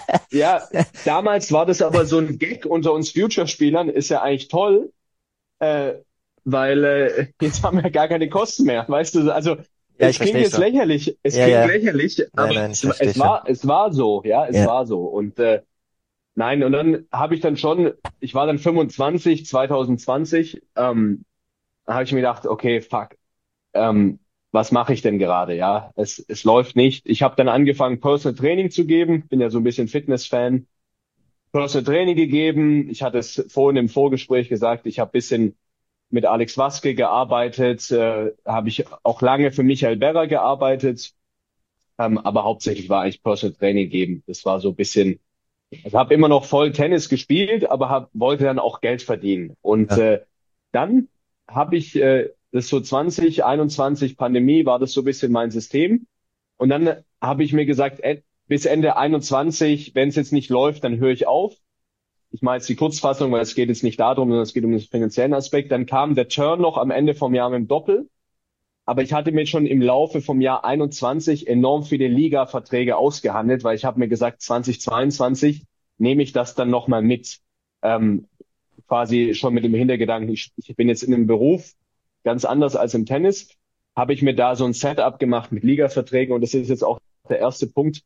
ja, damals war das aber so ein Gag unter uns Future-Spielern, ist ja eigentlich toll, äh, weil äh, jetzt haben wir gar keine Kosten mehr, weißt du, also Ja, ich es klingt verstehe jetzt schon. lächerlich, es Ja, klingt ja. lächerlich, Nein, aber nein, ich es, verstehe es schon. war, es war so, ja, es Ja. war so und äh, nein, und dann habe ich dann schon, ich war dann fünfundzwanzig, zwanzig zwanzig, ähm, da habe ich mir gedacht, okay, fuck, ähm, was mache ich denn gerade? Ja, es, es läuft nicht. Ich habe dann angefangen, Personal Training zu geben, bin ja so ein bisschen Fitness-Fan, Personal Training gegeben. Ich hatte es vorhin im Vorgespräch gesagt, ich habe bisschen mit Alex Waske gearbeitet, äh, habe ich auch lange für Michael Berrer gearbeitet, ähm, aber hauptsächlich war eigentlich Personal Training geben. Das war so ein bisschen, ich habe immer noch voll Tennis gespielt, aber hab, wollte dann auch Geld verdienen. Und Ja. äh, dann habe ich äh, das so zwanzig einundzwanzig Pandemie war das so ein bisschen mein System. Und dann habe ich mir gesagt, ey, bis Ende einundzwanzig, wenn es jetzt nicht läuft, dann höre ich auf. Ich mache jetzt die Kurzfassung, weil es geht jetzt nicht darum, sondern es geht um den finanziellen Aspekt. Dann kam der Turn noch am Ende vom Jahr mit dem Doppel. Aber ich hatte mir schon im Laufe vom Jahr einundzwanzig enorm viele Liga-Verträge ausgehandelt, weil ich habe mir gesagt, zwanzig zweiundzwanzig nehme ich das dann nochmal mit. Ähm, quasi schon mit dem Hintergedanken, ich, ich bin jetzt in einem Beruf, ganz anders als im Tennis, habe ich mir da so ein Setup gemacht mit Liga-Verträgen und das ist jetzt auch der erste Punkt.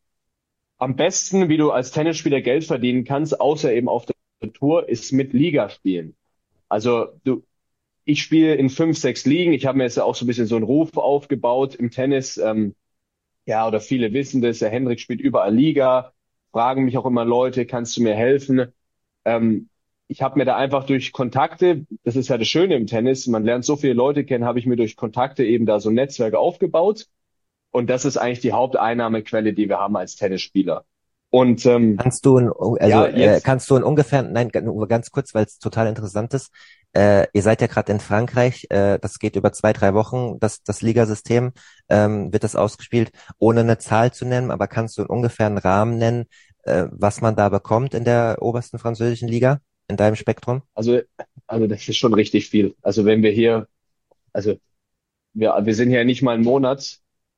Am besten, wie du als Tennisspieler Geld verdienen kannst, außer eben auf der Tour, ist mit Ligaspielen. Also du, ich spiele in fünf, sechs Ligen. Ich habe mir jetzt auch so ein bisschen so einen Ruf aufgebaut im Tennis. Ähm, ja, oder viele wissen das. Der Hendrik spielt überall Liga. Fragen mich auch immer Leute, kannst du mir helfen? Ähm, ich habe mir da einfach durch Kontakte, das ist ja das Schöne im Tennis, man lernt so viele Leute kennen, habe ich mir durch Kontakte eben da so ein Netzwerk aufgebaut. Und das ist eigentlich die Haupteinnahmequelle, die wir haben als Tennisspieler. Und ähm, Kannst du, ein, also ja, äh, jetzt, kannst du ein ungefähr, nein, nur ganz kurz, weil es total interessant ist. Äh, ihr seid ja gerade in Frankreich, äh, das geht über zwei, drei Wochen, das, das Ligasystem, ähm, wird das ausgespielt, ohne eine Zahl zu nennen, aber kannst du einen ungefähren Rahmen nennen, äh, was man da bekommt in der obersten französischen Liga, in deinem Spektrum? also, also das ist schon richtig viel. Also wenn wir hier, also wir, wir sind hier nicht mal einen Monat.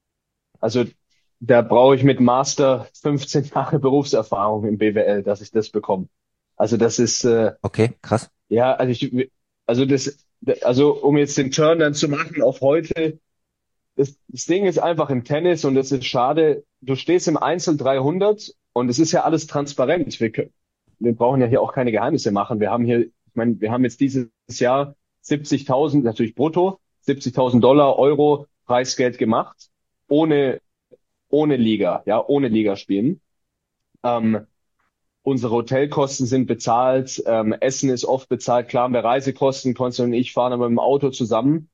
Also da brauche ich mit Master fünfzehn Jahre Berufserfahrung im B W L, dass ich das bekomme. Also das ist äh, Okay, krass. ja, also ich also das also um jetzt den Turn dann zu machen auf heute, das, das Ding ist einfach im Tennis und das ist schade, du stehst im Einzel dreihundert und es ist ja alles transparent. Wir, können- wir brauchen ja hier auch keine Geheimnisse machen. Wir haben hier, ich meine, wir haben jetzt dieses Jahr siebzigtausend, natürlich brutto, siebzigtausend Dollar, Euro Preisgeld gemacht, ohne ohne Liga, ja, ohne Liga spielen. Ähm, unsere Hotelkosten sind bezahlt, ähm, Essen ist oft bezahlt, klar, haben wir Reisekosten, Konstantin und ich fahren aber mit dem Auto zusammen.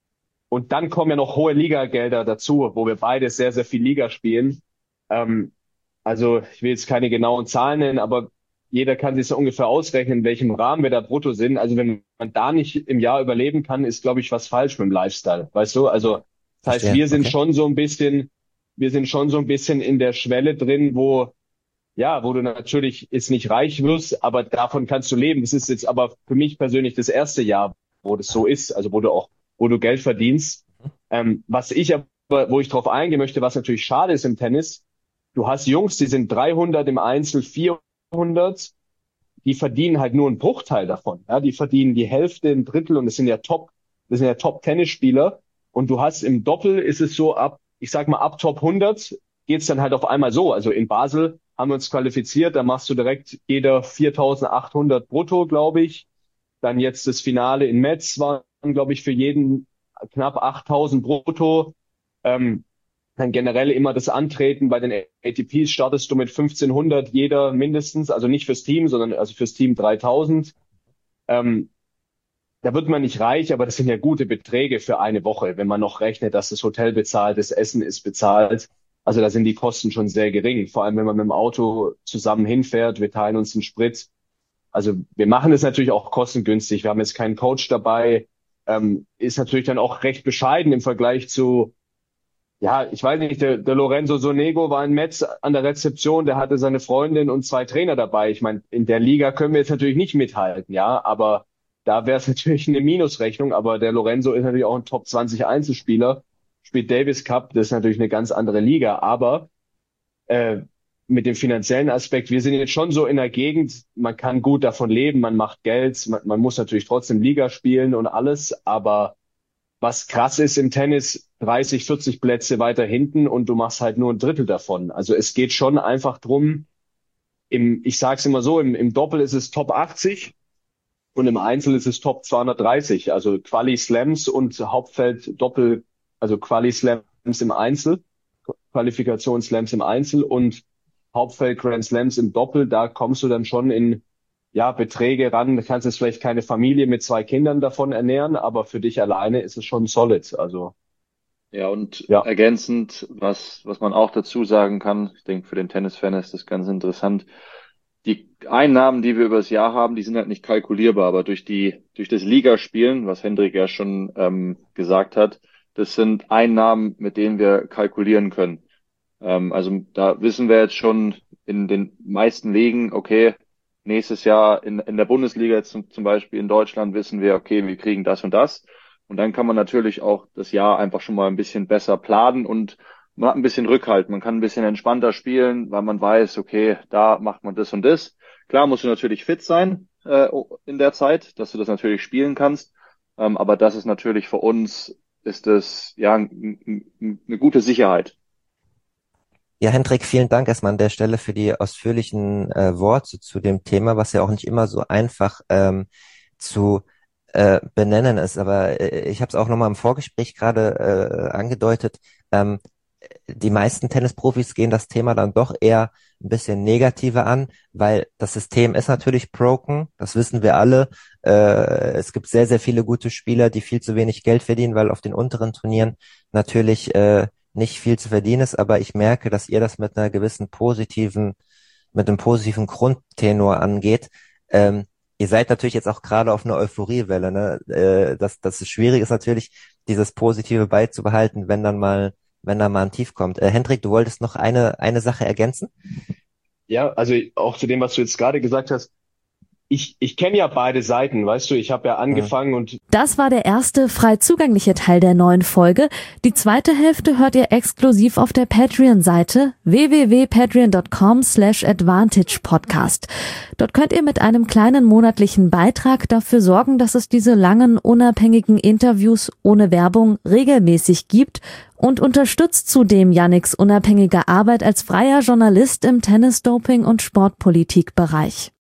Und dann kommen ja noch hohe Ligagelder dazu, wo wir beide sehr, sehr viel Liga spielen. Ähm, also ich will jetzt keine genauen Zahlen nennen, aber jeder kann sich so ungefähr ausrechnen, in welchem Rahmen wir da brutto sind. Also wenn man da nicht im Jahr überleben kann, ist, glaube ich, was falsch mit dem Lifestyle. Weißt du? Also das heißt, Verstehe, wir sind okay. schon so ein bisschen, wir sind schon so ein bisschen in der Schwelle drin, wo, ja, wo du natürlich jetzt nicht reich wirst, aber davon kannst du leben. Das ist jetzt aber für mich persönlich das erste Jahr, wo das so ist, also wo du auch, wo du Geld verdienst. Ähm, was ich aber, wo ich drauf eingehen möchte, was natürlich schade ist im Tennis, du hast Jungs, die sind dreihundert im Einzel, vierhundert, die verdienen halt nur einen Bruchteil davon. Ja, die verdienen die Hälfte, ein Drittel und das sind ja Top, das sind ja Top-Tennisspieler. Und du hast im Doppel ist es so ab, ich sag mal ab Top hundert geht's dann halt auf einmal so. Also in Basel haben wir uns qualifiziert, da machst du direkt jeder viertausendachthundert brutto, glaube ich. Dann jetzt das Finale in Metz waren, glaube ich, für jeden knapp achttausend brutto. Ähm, dann generell immer das Antreten bei den A T Ps startest du mit fünfzehnhundert jeder mindestens, also nicht fürs Team, sondern also fürs Team dreitausend. Ähm, da wird man nicht reich, aber das sind ja gute Beträge für eine Woche, wenn man noch rechnet, dass das Hotel bezahlt, das Essen ist bezahlt. Also da sind die Kosten schon sehr gering. Vor allem, wenn man mit dem Auto zusammen hinfährt, wir teilen uns den Sprit. Also wir machen es natürlich auch kostengünstig. Wir haben jetzt keinen Coach dabei. Ähm, ist natürlich dann auch recht bescheiden im Vergleich zu, ja, ich weiß nicht, der, der Lorenzo Sonego war in Metz an der Rezeption, der hatte seine Freundin und zwei Trainer dabei. Ich meine, in der Liga können wir jetzt natürlich nicht mithalten, ja, aber da wäre es natürlich eine Minusrechnung, aber der Lorenzo ist natürlich auch ein Top zwanzig Einzelspieler, spielt Davis Cup, das ist natürlich eine ganz andere Liga, aber äh, mit dem finanziellen Aspekt, wir sind jetzt schon so in der Gegend, man kann gut davon leben, man macht Geld, man, man muss natürlich trotzdem Liga spielen und alles, aber was krass ist im Tennis, dreißig, vierzig Plätze weiter hinten und du machst halt nur ein Drittel davon. Also es geht schon einfach drum, im, ich sag's immer so, im, im Doppel ist es Top achtzig und im Einzel ist es Top zweihundertdreißig. Also Quali-Slams und Hauptfeld Doppel, also Quali-Slams im Einzel, Qualifikation-Slams im Einzel und Hauptfeld Grand Slams im Doppel. Da kommst du dann schon in ja, Beträge ran. Du kannst jetzt vielleicht keine Familie mit zwei Kindern davon ernähren, aber für dich alleine ist es schon solid. Also, Ja, und ja. ergänzend, was, was man auch dazu sagen kann, ich denke, für den Tennisfan ist das ganz interessant. Die Einnahmen, die wir übers Jahr haben, die sind halt nicht kalkulierbar, aber durch die, durch das Ligaspielen, was Hendrik ja schon ähm, gesagt hat, das sind Einnahmen, mit denen wir kalkulieren können. Ähm, also da wissen wir jetzt schon in den meisten Ligen, okay, nächstes Jahr in, in der Bundesliga jetzt zum, zum Beispiel in Deutschland wissen wir, okay, wir kriegen das und das. Und dann kann man natürlich auch das Jahr einfach schon mal ein bisschen besser planen und man hat ein bisschen Rückhalt. Man kann ein bisschen entspannter spielen, weil man weiß, okay, da macht man das und das. Klar musst du natürlich fit sein äh, in der Zeit, dass du das natürlich spielen kannst. Ähm, aber das ist natürlich für uns, ist das ja n- n- eine gute Sicherheit. Ja, Hendrik, vielen Dank erstmal an der Stelle für die ausführlichen äh, Worte zu dem Thema, was ja auch nicht immer so einfach ähm, zu äh, benennen ist. Aber äh, ich habe es auch nochmal im Vorgespräch gerade äh, angedeutet. Ähm, die meisten Tennisprofis gehen das Thema dann doch eher ein bisschen negativer an, weil das System ist natürlich broken, das wissen wir alle. Äh, es gibt sehr, sehr viele gute Spieler, die viel zu wenig Geld verdienen, weil auf den unteren Turnieren natürlich äh, nicht viel zu verdienen ist, aber ich merke, dass ihr das mit einer gewissen positiven, mit einem positiven Grundtenor angeht. Ähm, ihr seid natürlich jetzt auch gerade auf einer Euphoriewelle, ne? Äh, dass, dass es schwierig ist natürlich, dieses Positive beizubehalten, wenn dann mal wenn da mal ein Tief kommt. Äh, Hendrik, du wolltest noch eine, eine Sache ergänzen? Ja, also auch zu dem, was du jetzt gerade gesagt hast. Ich, ich kenne ja beide Seiten, weißt du, ich habe ja Hm. angefangen und Das war der erste frei zugängliche Teil der neuen Folge. Die zweite Hälfte hört ihr exklusiv auf der Patreon-Seite w w w punkt patreon punkt com slash advantage podcast. Dort könnt ihr mit einem kleinen monatlichen Beitrag dafür sorgen, dass es diese langen, unabhängigen Interviews ohne Werbung regelmäßig gibt und unterstützt zudem Yannicks unabhängige Arbeit als freier Journalist im Tennis-Doping- und Sportpolitik-Bereich.